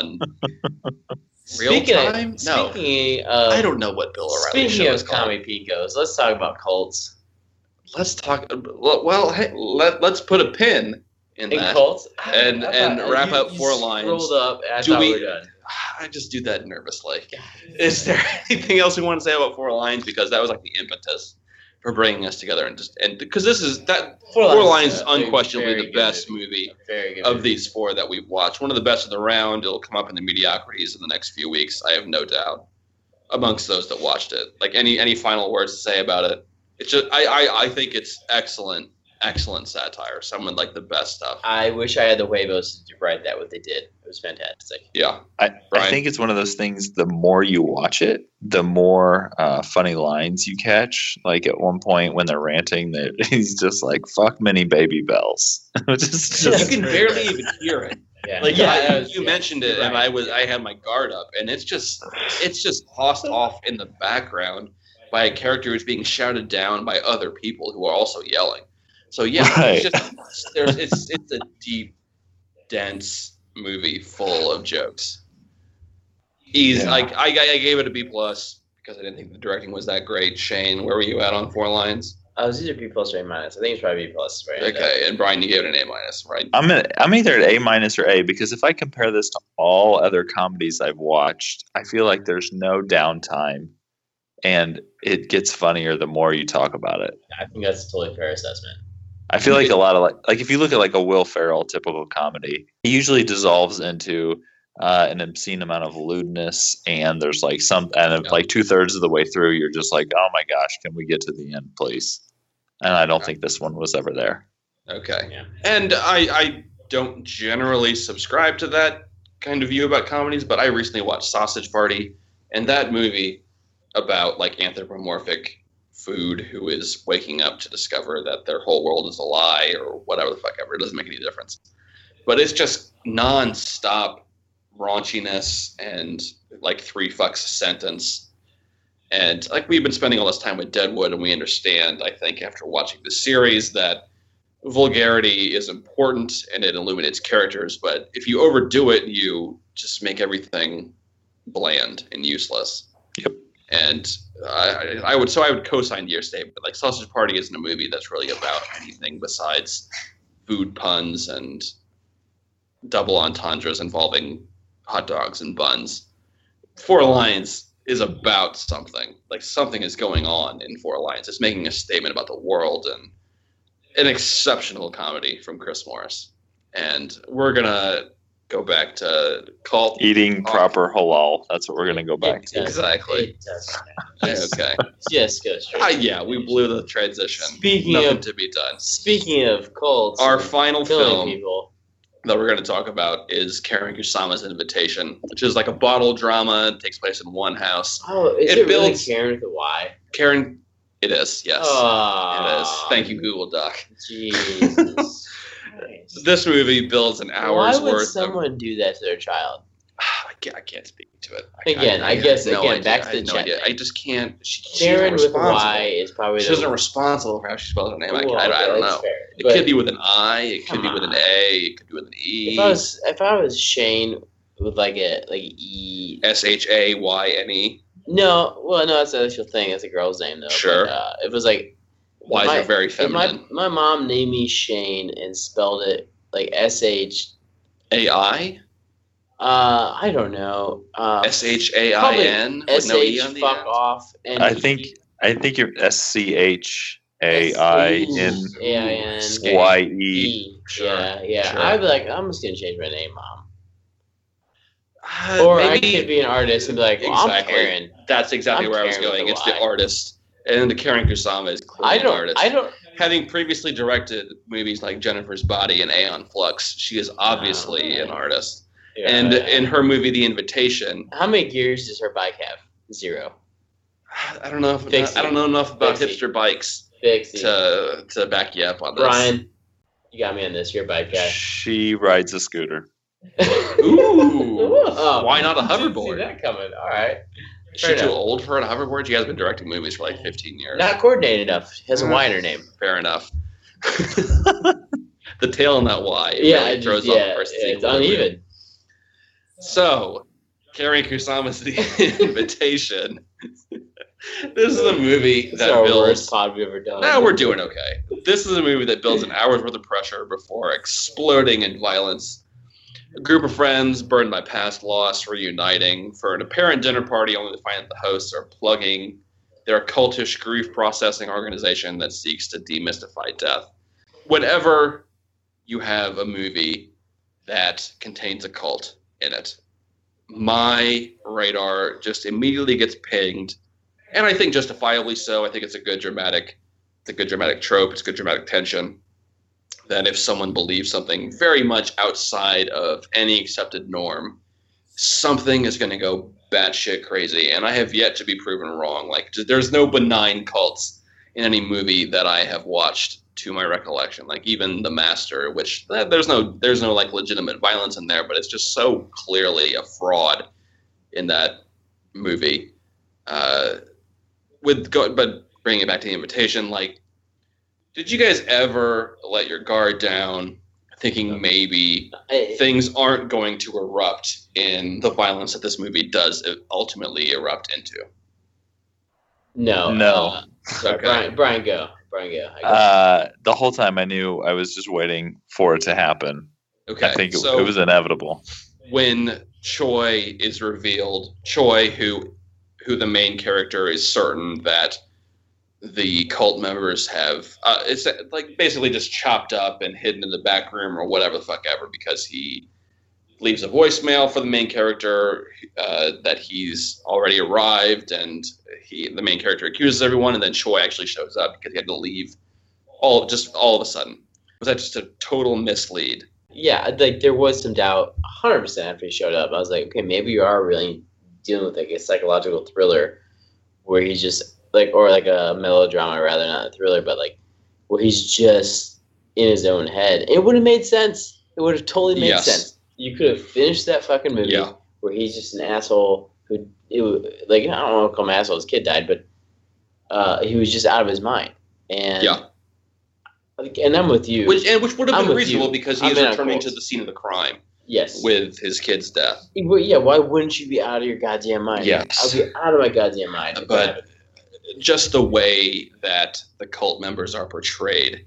real Speaking time? Of, No. Speaking of, I don't know what Bill O'Reilly's Speaking show of is called. Kami Pinkos, let's talk about cults. Let's talk. Well, hey, let's put a pin in In that. cults, And wrap up you 4 lines. Rolled up. And I Do thought we- we were done. I just do that nervously. Is there anything else we want to say about 4 Lines? Because that was like the impetus for bringing us together, and because this is that 4 Lines is unquestionably the best movie Very good of movie. these 4 that we've watched. One of the best of the round. It'll come up in the mediocrities in the next few weeks. I have no doubt. Amongst those that watched it, like any final words to say about it? It's just I think it's excellent satire. Some of like the best stuff. I wish I had the huevos to write that. What they did, it was fantastic. Yeah. I Brian? think it's one of those things, the more you watch it, the more funny lines you catch. Like at one point when they're ranting, that he's just like, fuck many baby bells. just, You can barely even hear it. Yeah, Like yeah, you mentioned it, you're and right. I had my guard up, and it's just tossed off in the background by a character who's being shouted down by other people who are also yelling. So yeah, Right. it's a deep, dense movie full of jokes. Yeah. I gave it a B+ because I didn't think the directing was that great. Shane, where were you at on 4 Lines? These are B plus or A minus. I think it's probably B plus. Right. Okay, and Brian, you gave it an A minus, right? I'm either at A minus or A because if I compare this to all other comedies I've watched, I feel like there's no downtime, and it gets funnier the more you talk about it. I think that's a totally fair assessment. I feel like a lot of like if you look at like a Will Ferrell typical comedy, he usually dissolves into an obscene amount of lewdness, and there's like like 2/3 of the way through, you're just like, oh my gosh, can we get to the end, please? And I don't think this one was ever there. Okay. Yeah. And I don't generally subscribe to that kind of view about comedies, but I recently watched Sausage Party, and that movie about like anthropomorphic food who is waking up to discover that their whole world is a lie or whatever the fuck ever. It doesn't make any difference. But it's just nonstop raunchiness and like 3 fucks a sentence. And like we've been spending all this time with Deadwood, and we understand, I think, after watching the series that vulgarity is important and it illuminates characters. But if you overdo it, you just make everything bland and useless. Yep. And I would co-sign your statement. Like Sausage Party isn't a movie that's really about anything besides food puns and double entendres involving hot dogs and buns. Four Lions is about something. Like something is going on in Four Lions. It's making a statement about the world, and an exceptional comedy from Chris Morris. And we're gonna go back to Cult. Eating proper halal. That's what we're going to go back to. Exactly. Okay. Just go straight. Yeah, we blew the transition. Speaking Nothing of- to be done. Speaking of cults, Our and final killing film people. that we're going to talk about is Karen Kusama's Invitation, which is like a bottle drama. It takes place in one house. Oh, is It it really builds- Karen with a Y? Karen, it is, yes. Oh, It is. Thank you, Google Doc. Jesus. This movie builds an hour's Why would worth of... someone do that to their child? I can't speak to it. Again, I have guess, no again, idea. back to I the have no chat idea. thing. I just can't. She's Karen with a responsible. Y is probably She isn't responsible for how she spells her name. Well, I don't that's know. fair. It But could be with an I. It could Come be with an on. A. It could be with an E. if I was Shane with like a E. SHAYNE. No, well, no, that's an actual thing. That's a girl's name though. Sure. But, it was like Y's my- are very if my feminine. my mom named me Shane and spelled it like SH. AI. I don't know. SHAIN. With no E SH on the fuck end. off. And I think you're SCHAIN YE. Sure, Yeah. sure. I'd be like, I'm just gonna change my name, mom. Or I could be an artist and be like, well, Exactly. I'm Karen. That's exactly I'm where I was Karen with going. a It's the Y. artist, and the Karen Kusama is clearly an artist. I don't. Having previously directed movies like Jennifer's Body and Aeon Flux, she is obviously an artist. And in her movie The Invitation, How many gears does her bike have? 0. I don't know. Fixie. I don't know enough about Fixie. hipster bikes Fixie. to back you up on this. Brian, you got me on this. You're a bike guy. She rides a scooter. Ooh. Oh, Why not a didn't see hoverboard? that coming. All right. Is she Fair too enough. old for a hoverboard? She has been directing movies for like 15 years. Not coordinated enough. Has a Y in her name. Fair enough. The tail on that Y really throws off the person's it's equilibrium. uneven. So, Karen Kusama's The Invitation. This is a movie It's that our builds. worst pod we've ever done. No, we're doing okay. This is a movie that builds an hour's worth of pressure before exploding in violence. A group of friends burned by past loss reuniting for an apparent dinner party, only to find that the hosts are plugging their cultish grief processing organization that seeks to demystify death. Whenever you have a movie that contains a cult in it, my radar just immediately gets pinged, and I think justifiably so. I think it's a good dramatic trope. It's good dramatic tension. That if someone believes something very much outside of any accepted norm, something is going to go batshit crazy. And I have yet to be proven wrong. Like, there's no benign cults in any movie that I have watched to my recollection. Like even The Master, which there's no like legitimate violence in there, but it's just so clearly a fraud in that movie. But bringing it back to The Invitation, like, did you guys ever let your guard down thinking maybe things aren't going to erupt in the violence that this movie does ultimately erupt into? No. No. Sorry, Okay. Brian, go. Brian, yeah. The whole time I knew I was just waiting for it to happen. Okay, I think it was inevitable. When Choi is revealed, Choi, who the main character is certain that the cult members have, it's like basically just chopped up and hidden in the back room or whatever the fuck ever, because he leaves a voicemail for the main character that he's already arrived, and the main character accuses everyone, and then Choi actually shows up because he had to leave all of a sudden. Was that just a total mislead? Yeah, like there was some doubt 100% after he showed up. I was like, okay, maybe you are really dealing with like a psychological thriller where he's just like, or like a melodrama rather, not a thriller, but like where he's just in his own head. It would have made sense. It would have totally made sense. You could have finished that fucking movie where he's just an asshole who, like, I don't want to call him an asshole, his kid died, but he was just out of his mind. And and I'm with you. Which would have been reasonable because he's returning to the scene of the crime. Yes. With his kid's death. Yeah, why wouldn't you be out of your goddamn mind? Yes. I'll be out of my goddamn mind. But just the way that the cult members are portrayed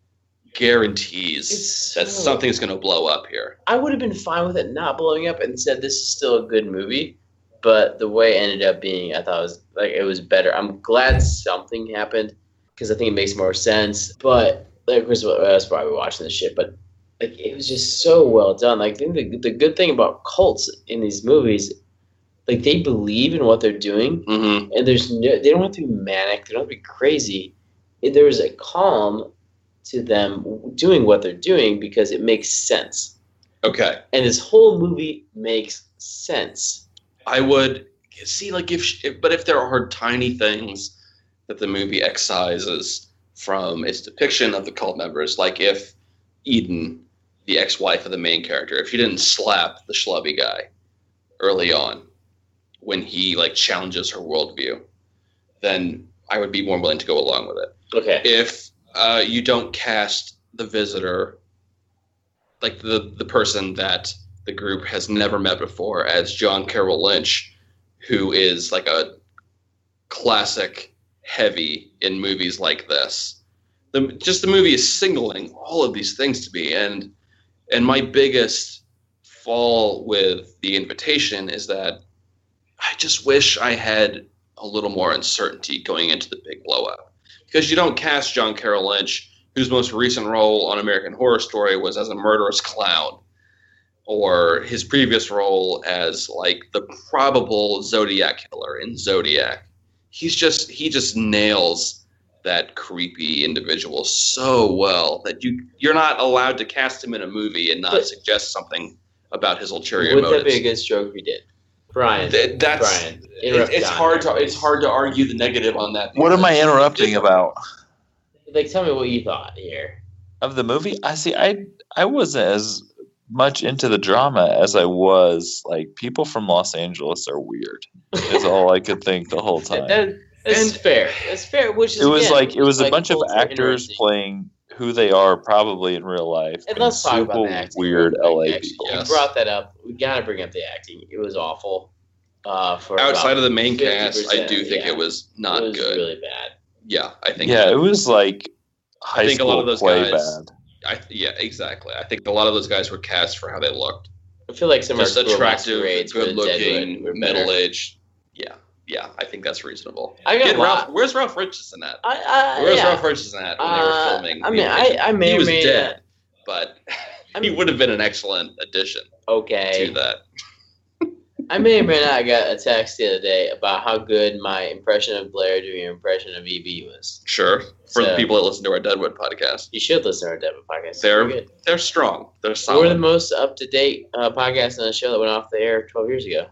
guarantees that something's going to blow up here. I would have been fine with it not blowing up and said this is still a good movie, but the way it ended up being, I thought it was better. I'm glad something happened because I think it makes more sense. But of course, I was probably watching this shit, but like it was just so well done. Like I think the good thing about cults in these movies, like they believe in what they're doing, and they don't have to be manic, they don't have to be crazy. There is a calm to them doing what they're doing because it makes sense. Okay. And this whole movie makes sense. I would see, like, if there are tiny things that the movie excises from its depiction of the cult members, like if Eden, the ex-wife of the main character, if she didn't slap the schlubby guy early on when he like challenges her worldview, then I would be more willing to go along with it. Okay. If you don't cast the visitor, like the person that the group has never met before, as John Carroll Lynch, who is like a classic heavy in movies like this. The movie is signaling all of these things to me, and my biggest fall with The Invitation is that I just wish I had a little more uncertainty going into the big blow up, because you don't cast John Carroll Lynch, whose most recent role on American Horror Story was as a murderous clown, or his previous role as like the probable Zodiac killer in Zodiac. He just nails that creepy individual so well that you're not allowed to cast him in a movie and not suggest something about his ulterior motives. Would that be a good stroke if he did? Brian, it's hard to argue the negative on that. What am I interrupting about? Like, tell me what you thought here of the movie. I wasn't as much into the drama as I was like, people from Los Angeles are weird. Is all I could think the whole time. That's fair. That's fair. Which is it was a bunch of actors playing who they are probably in real life. And let's talk about the acting. Weird LA people. You brought that up. We got to bring up the acting. It was awful. For outside of the main cast, I do think it was not good. It was really bad. Yeah, I think. Yeah, it was like high school a lot of those play guys, bad. Yeah, exactly. I think a lot of those guys were cast for how they looked. I feel like some just attractive, good-looking, middle-aged. Yeah, I think that's reasonable. Where's Ralph Richardson at? Ralph Richardson at when they were filming? I mean, he was dead, but he would have been an excellent addition. Okay. To that. I may or may not got a text the other day about how good my impression of Blair doing an impression of EB was. Sure. For the people that listen to our Deadwood podcast. You should listen to our Deadwood podcast. They're strong. They're solid. We're the most up-to-date podcast on the show that went off the air 12 years ago.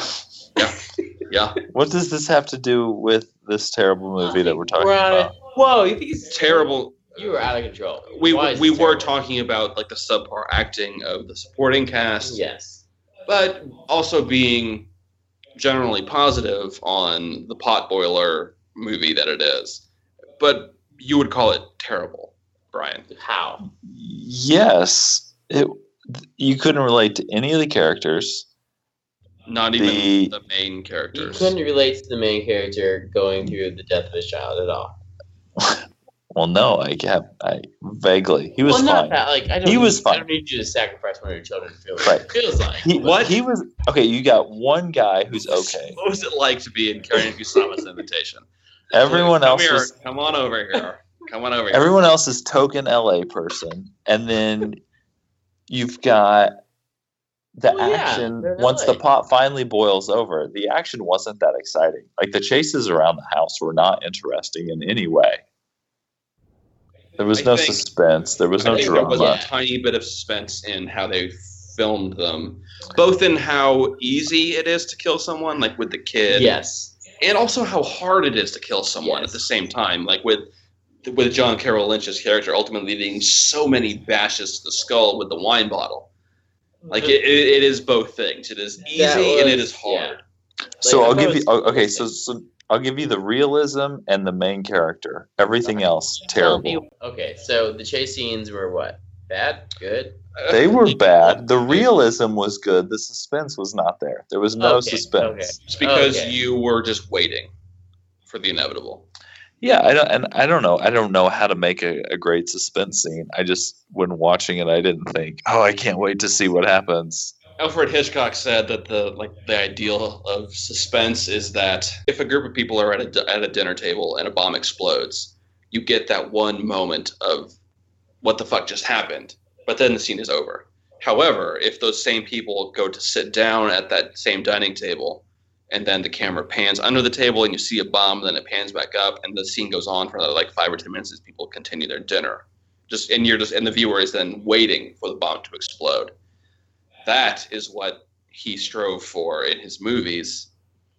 Yeah. What does this have to do with this terrible movie that we're talking about? Whoa, you think it's terrible? You were out of control. We were talking about like the subpar acting of the supporting cast. Yes. But also being generally positive on the potboiler movie that it is. But you would call it terrible, Brian. How? Yes. You couldn't relate to any of the characters. Not even the main characters. You couldn't relate to the main character going through the death of his child at all. Well, no, I vaguely. He was well, fine. not that. Like I don't. He was fine. I don't need you to sacrifice one of your children to feel Right. it feels like. He was okay. You got one guy who's okay. What was it like to be in Karen Kusama's invitation? Everyone Come else here. was. Come on over here. Come on over here. Everyone else is token LA person, and then you've got the action. they're in Once LA. the pot finally boils over, the action wasn't that exciting. Like the chases around the house were not interesting in any way. There was no suspense. There was no I think there drama. was a tiny bit of suspense in how they filmed them, both in how easy it is to kill someone, like with the kid, Yes. and also how hard it is to kill someone at the same time, like with John Carroll Lynch's character ultimately leading so many bashes to the skull with the wine bottle. Like it is both things. It is easy and it is hard. Yeah. So Like, I'll I give thought you. it was- Okay, so I'll give you the realism and the main character. Everything else terrible. Okay, so the chase scenes were what? Bad? Good? They were bad. The realism was good. The suspense was not there. There was no Okay, suspense. okay. It's because Okay. you were just waiting for the inevitable. Yeah, I don't know. I don't know how to make a great suspense scene. I just, when watching it, I didn't think, oh, I can't wait to see what happens. Alfred Hitchcock said that the ideal of suspense is that if a group of people are at a dinner table and a bomb explodes, you get that one moment of what the fuck just happened, but then the scene is over. However, if those same people go to sit down at that same dining table, and then the camera pans under the table and you see a bomb, then it pans back up, and the scene goes on for another like 5 or 10 minutes as people continue their dinner. And the viewer is then waiting for the bomb to explode. That is what he strove for in his movies.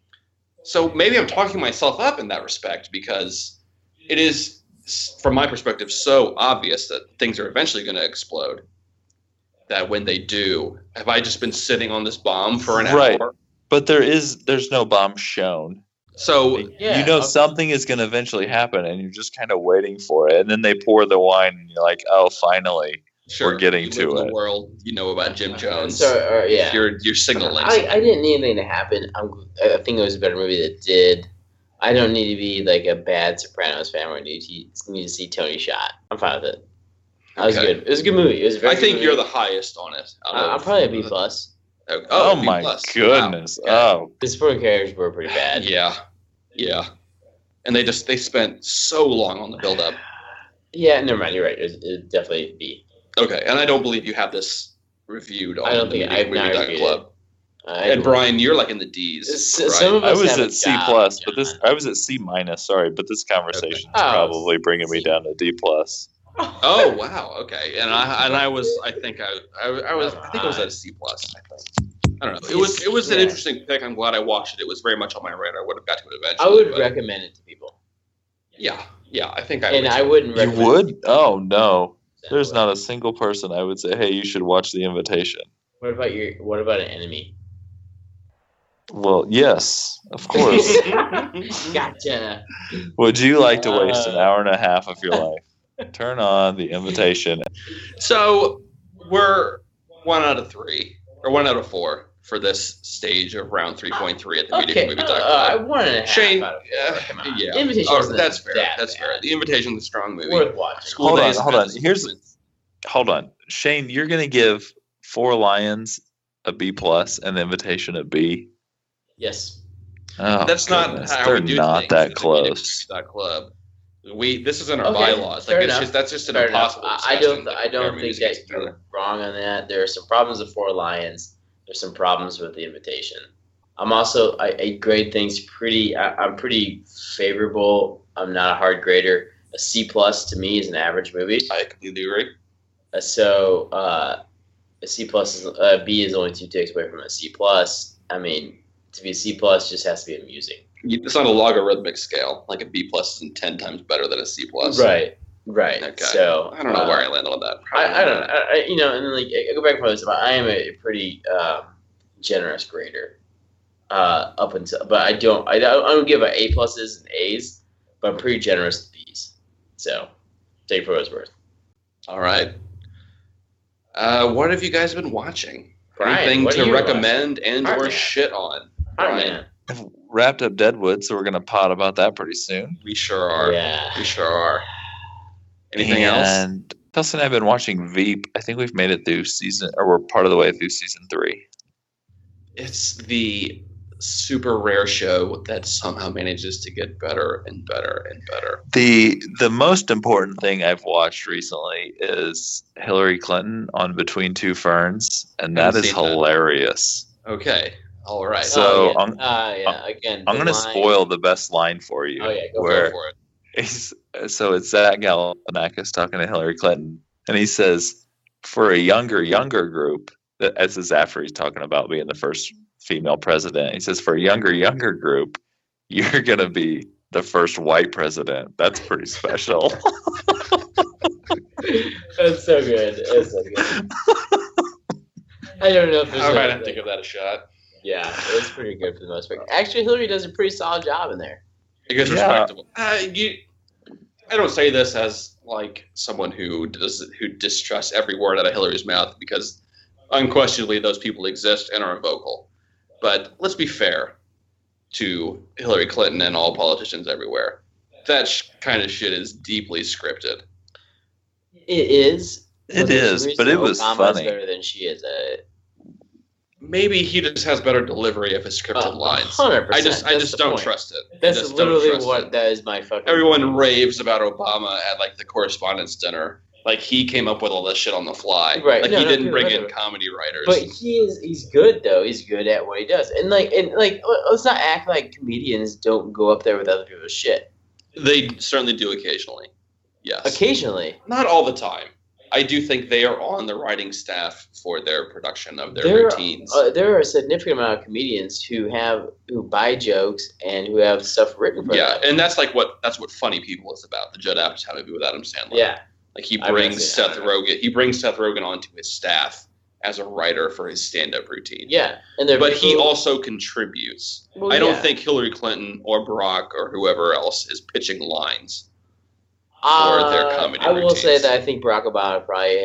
So maybe I'm talking myself up in that respect because it is, from my perspective, so obvious that things are eventually going to explode that when they do, have I just been sitting on this bomb for an hour? But there's no bomb shown. So something is going to eventually happen, and you're just kind of waiting for it. And then they pour the wine, and you're like, "Oh, finally, we're getting to it." The world, you know about Jim Jones. So, yeah. You're signaling. I didn't need anything to happen. I think it was a better movie that did. I don't need to be like a bad Sopranos fan where I need to see Tony shot. I'm fine with it. That was good. It was a good movie. It was a very I think good you're movie. the highest on it. I'm probably a B plus. Oh B+. my goodness! Wow. Oh, The supporting characters were pretty bad. Yeah, and they spent so long on the build up. Yeah, never mind. You're right. It definitely B. Okay, and I don't believe you have this reviewed on I don't think I've not Movie reviewed Club. And Brian, you're like in the D's. Right? Some of I us was have at a C job, plus, but John. I was at C minus. Sorry, but this conversation is Oh, probably bringing me down to D plus. Oh wow, okay. And I think I was at a C plus. I think. I don't know. It was an interesting pick. I'm glad I watched it. It was very much on my radar. I would have got to it eventually. I would but recommend it to people. Yeah, I think I And would. I wouldn't You recommend would? it. Oh no! There's would. not a single person I would say, "Hey, you should watch The Invitation." What about an enemy? Well, yes, of course. Gotcha. Would you like to waste an hour and a half of your life? Turn on The Invitation. So we're 1 out of 3 or 1 out of 4 for this stage of round 3.3 at the Media Okay. Movie Club. 1.5 Shane, out of 4. Come on. yeah, Invitation Oh, wasn't that's fair. that That's bad. fair. The Invitation's a strong movie. Worth watching. School Hold on, Days hold on. has its Here's- moments. Hold on, Shane. You're gonna give Four Lions a B plus and The Invitation a B. Yes. Oh, That's not goodness. how They're we do not things that at the Media close. Movie Club. This is in our Okay, bylaws. fair Like enough. that's just an Fair enough. impossible. I discussion don't. to I compare don't think movies that against each other. you're wrong on that. There are some problems with Four Lions. There's some problems with The Invitation. I'm also. I grade things pretty. I'm pretty favorable. I'm not a hard grader. A C plus to me is an average movie. I completely agree. So a C plus is B is only 2 takes away from a C plus. I mean, to be a C plus just has to be amusing. It's not a logarithmic scale. Like a B plus isn't 10 times better than a C plus. Right. Okay. So I don't know where I landed on that. I don't know. And then like I go back and forth. I am a pretty generous grader. Up until, but I don't give A pluses and A's, but I'm pretty generous with B's. So take it for what it's worth. All right. What have you guys been watching? Brian, Anything what are to you recommend and or Heartland. shit on? Brian, I've wrapped up Deadwood, so we're gonna pot about that pretty soon. we sure are. Yeah. We sure are. Anything else? And Kelsey and I have been watching Veep. I think we've made it through we're part of the way through season 3. It's the super rare show that somehow manages to get better and better and better. The most important thing I've watched recently is Hillary Clinton on Between Two Ferns, and that is hilarious. Okay, all right. So again, I'm going to spoil the best line for you. Oh yeah, go for it. So it's Zach Galifianakis talking to Hillary Clinton, and he says, for a younger group, this is after he's talking about being the first female president. He says, for a younger group, you're going to be the first white president. That's pretty special. That's so good. That's so good. I don't know if there's I might have to give that a shot. Yeah, it's pretty good for the most part. Actually, Hillary does a pretty solid job in there. It's respectable. I don't say this as like someone who distrusts every word out of Hillary's mouth, because unquestionably those people exist and are vocal. But let's be fair to Hillary Clinton and all politicians everywhere. That kind of shit is deeply scripted. It is. It is, but it was Obama's funny. better than she is at it. Maybe he just has better delivery of his scripted lines. 100%. I just don't trust it. That's literally what that is my fucking. Everyone raves about Obama at like the correspondence dinner. Like he came up with all this shit on the fly. Right. Like he didn't bring in comedy writers. But he's good though. He's good at what he does. And let's not act like comedians don't go up there with other people's shit. They certainly do occasionally. Yes. Occasionally. Not all the time. I do think they are on the writing staff for their production of their routines. There are a significant amount of comedians who buy jokes and who have stuff written for them. Yeah, and that's what Funny People is about. The Judd Apatow movie with Adam Sandler. Yeah. Like he brings Seth Rogen. He brings Seth Rogen onto his staff as a writer for his stand-up routine. Yeah, but he also contributes. Well, I don't think Hillary Clinton or Barack or whoever else is pitching lines for their comedy I will routines. say that I think Barack Obama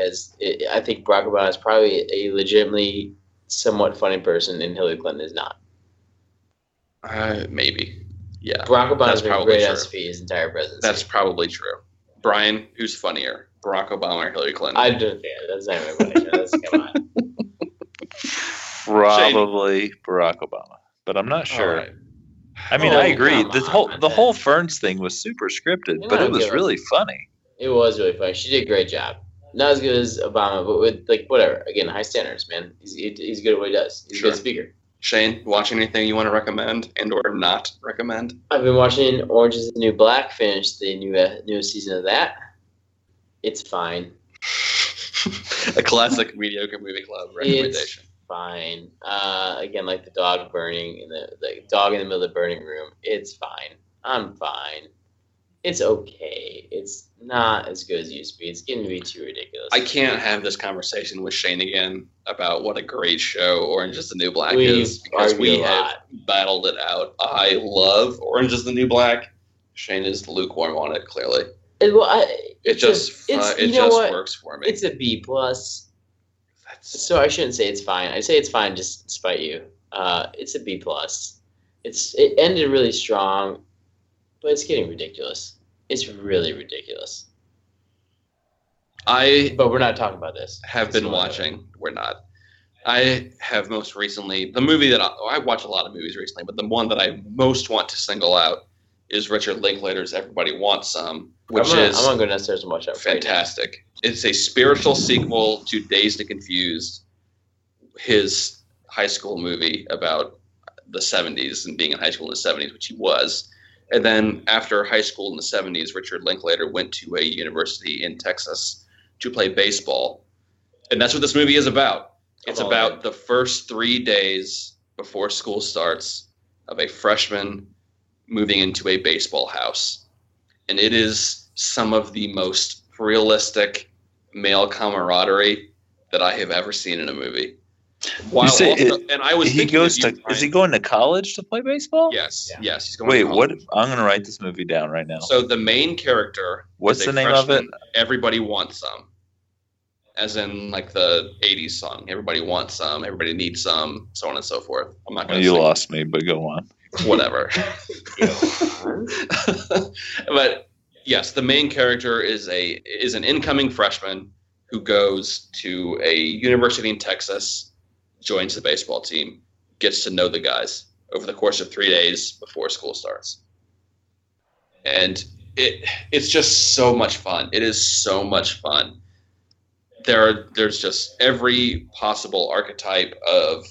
is probably a legitimately somewhat funny person, and Hillary Clinton is not. Maybe. Yeah. Barack Obama has been probably great true. SFE his entire presidency. That's probably true. Brian, who's funnier, Barack Obama or Hillary Clinton? I don't think that's not even funny. That's come on. Probably Barack Obama, but I'm not sure. Right. I mean, I agree. The whole Ferns thing was super scripted, but it was really funny. It was really funny. She did a great job. Not as good as Obama, but with whatever. Again, high standards, man. He's good at what he does. He's a good speaker. Shane, watching anything you want to recommend and or not recommend? I've been watching Orange is the New Black. Finished the newest season of that. It's fine. A classic mediocre movie club recommendation. It's fine. Again, like the dog burning in the dog in the middle of the burning room. It's fine. I'm fine. It's okay. It's not as good as it used to be. It's getting to be too ridiculous. I can't have this conversation with Shane again about what a great show Orange is the New Black is, because we have battled it out. I love Orange is the New Black. Shane is lukewarm on it, clearly. It just works for me. It's a B+. So I shouldn't say it's fine. I say it's fine just to spite you. It's a B+. It ended really strong, but it's getting ridiculous. It's really ridiculous. But we're not talking about this. We're not. I have most recently, the movie that I watch a lot of movies recently, but the one that I most want to single out is Richard Linklater's Everybody Wants Some, I'm gonna go downstairs and watch that. Fantastic. It's a spiritual sequel to Dazed and Confused, his high school movie about the 70s and being in high school in the 70s, which he was. And then after high school in the 70s, Richard Linklater went to a university in Texas to play baseball. And that's what this movie is about. It's about the first 3 days before school starts of a freshman moving into a baseball house. And it is some of the most realistic male camaraderie that I have ever seen in a movie. Is he going to college to play baseball? Yes. Yeah. Yes. He's going Wait, to college. what? I'm going to write this movie down right now. So the main character. What's the name of it? Everybody Wants Some. As in like the 80s song. Everybody wants some. Everybody needs some. So on and so forth. I'm not going to. You lost me, but go on. Whatever. But Yes, the main character is an incoming freshman who goes to a university in Texas, joins the baseball team, gets to know the guys over the course of 3 days before school starts. And it's just so much fun. It is so much fun. There's just every possible archetype of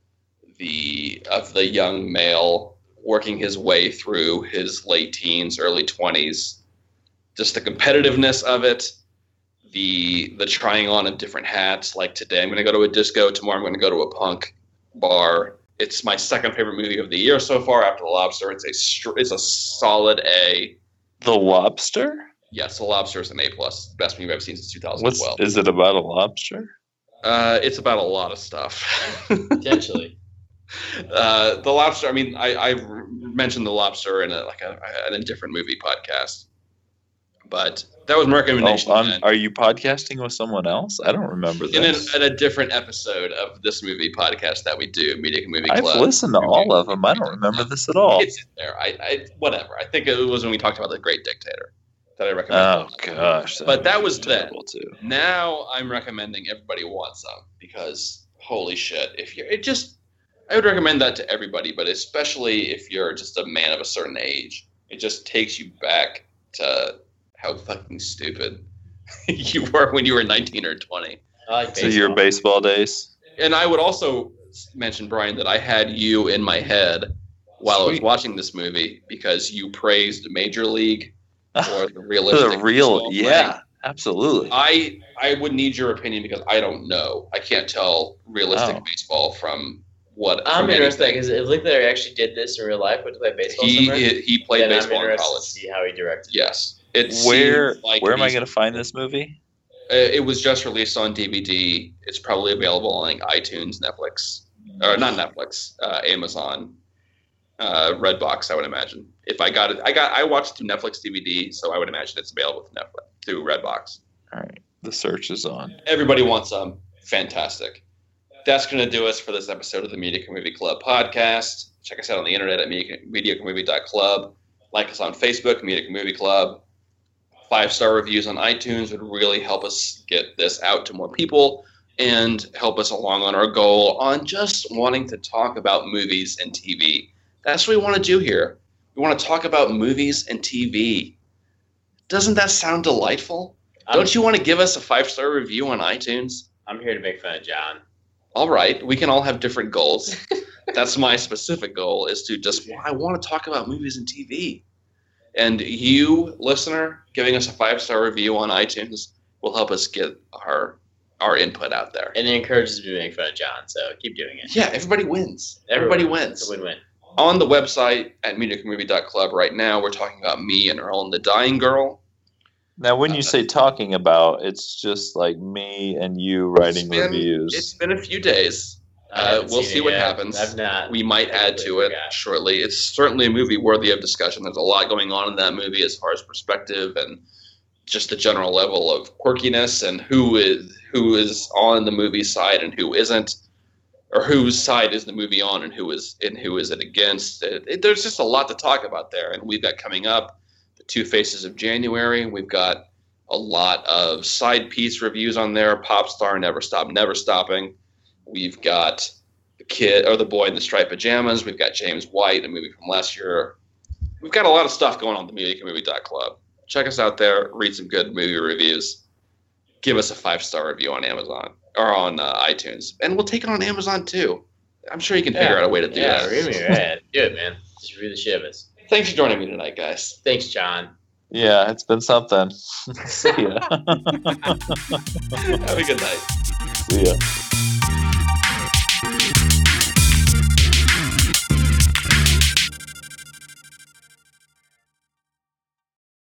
the young male working his way through his late teens, early 20s. Just the competitiveness of it, the trying on of different hats. Like today, I'm going to go to a disco. Tomorrow, I'm going to go to a punk bar. It's my second favorite movie of the year so far after The Lobster. It's a solid A. The Lobster? Yes, The Lobster is an A+. Best movie I've seen since 2012. Is it about a lobster? It's about a lot of stuff. Potentially. The Lobster. I mean, I mentioned The Lobster in a different movie podcast, but that was my recommendation. Are you podcasting with someone else? I don't remember this. In a different episode of this movie podcast that we do, Media Movie Club. I've listened to all of them. I don't remember this at all. It's in there. Whatever. I think it was when we talked about The Great Dictator that I recommended. Oh gosh! But that was then. Too. Now I'm recommending Everybody Wants Some because holy shit! I would recommend that to everybody, but especially if you're just a man of a certain age. It just takes you back to how fucking stupid you were when you were 19 or 20. So your baseball days. And I would also mention, Brian, that I had you in my head while I was watching this movie because you praised Major League or the realistic. Yeah, absolutely. I would need your opinion because I don't know. I can't tell realistic baseball from what. I'm interested because it looked like he actually did this in real life. But to play baseball somewhere. He played baseball in college. To see how he directed. Yes. Where am I going to find this movie? It was just released on DVD. It's probably available on iTunes, Netflix, or not Netflix, Amazon, Redbox. I would imagine. If I got it, I watched it through Netflix DVD, so I would imagine it's available through Redbox. All right, the search is on. Everybody Wants Some. Fantastic. That's going to do us for this episode of the Media Movie Club podcast. Check us out on the internet at mediamovie.club. Like us on Facebook, Media Movie Club. 5-star reviews on iTunes would really help us get this out to more people and help us along on our goal on just wanting to talk about movies and TV. That's what we want to do here. We want to talk about movies and TV. Doesn't that sound delightful? Don't you want to give us a 5-star review on iTunes? I'm here to make fun of John. All right. We can all have different goals. That's my specific goal is to I want to talk about movies and TV. And you, listener, giving us a 5-star review on iTunes will help us get our input out there. And it encourages me to make fun of John, so keep doing it. Yeah, everybody wins. Everybody wins. It's a win-win. On the website at mediamovie.club right now, we're talking about me and Earl and the Dying Girl. Now, when you say talking about, it's just like me and you writing reviews. It's been a few days. We'll see what happens. We might add to it shortly. It's certainly a movie worthy of discussion. There's a lot going on in that movie as far as perspective and just the general level of quirkiness and who is on the movie side and who isn't, or whose side is the movie on and who is it against. There's just a lot to talk about there, and we've got coming up the 2 Faces of January. We've got a lot of side piece reviews on there. Popstar, Never Stop, Never Stopping. We've got the boy in the striped pajamas. We've got James White, a movie from last year. We've got a lot of stuff going on at the mediamovie.club. Check us out there. Read some good movie reviews. Give us a 5-star review on Amazon or on iTunes, and we'll take it on Amazon too. I'm sure you can figure out a way to do that. Yeah, do it, man. Just review the shit of us. Thanks for joining me tonight, guys. Thanks, John. Yeah, it's been something. See ya. Have a good night. See ya.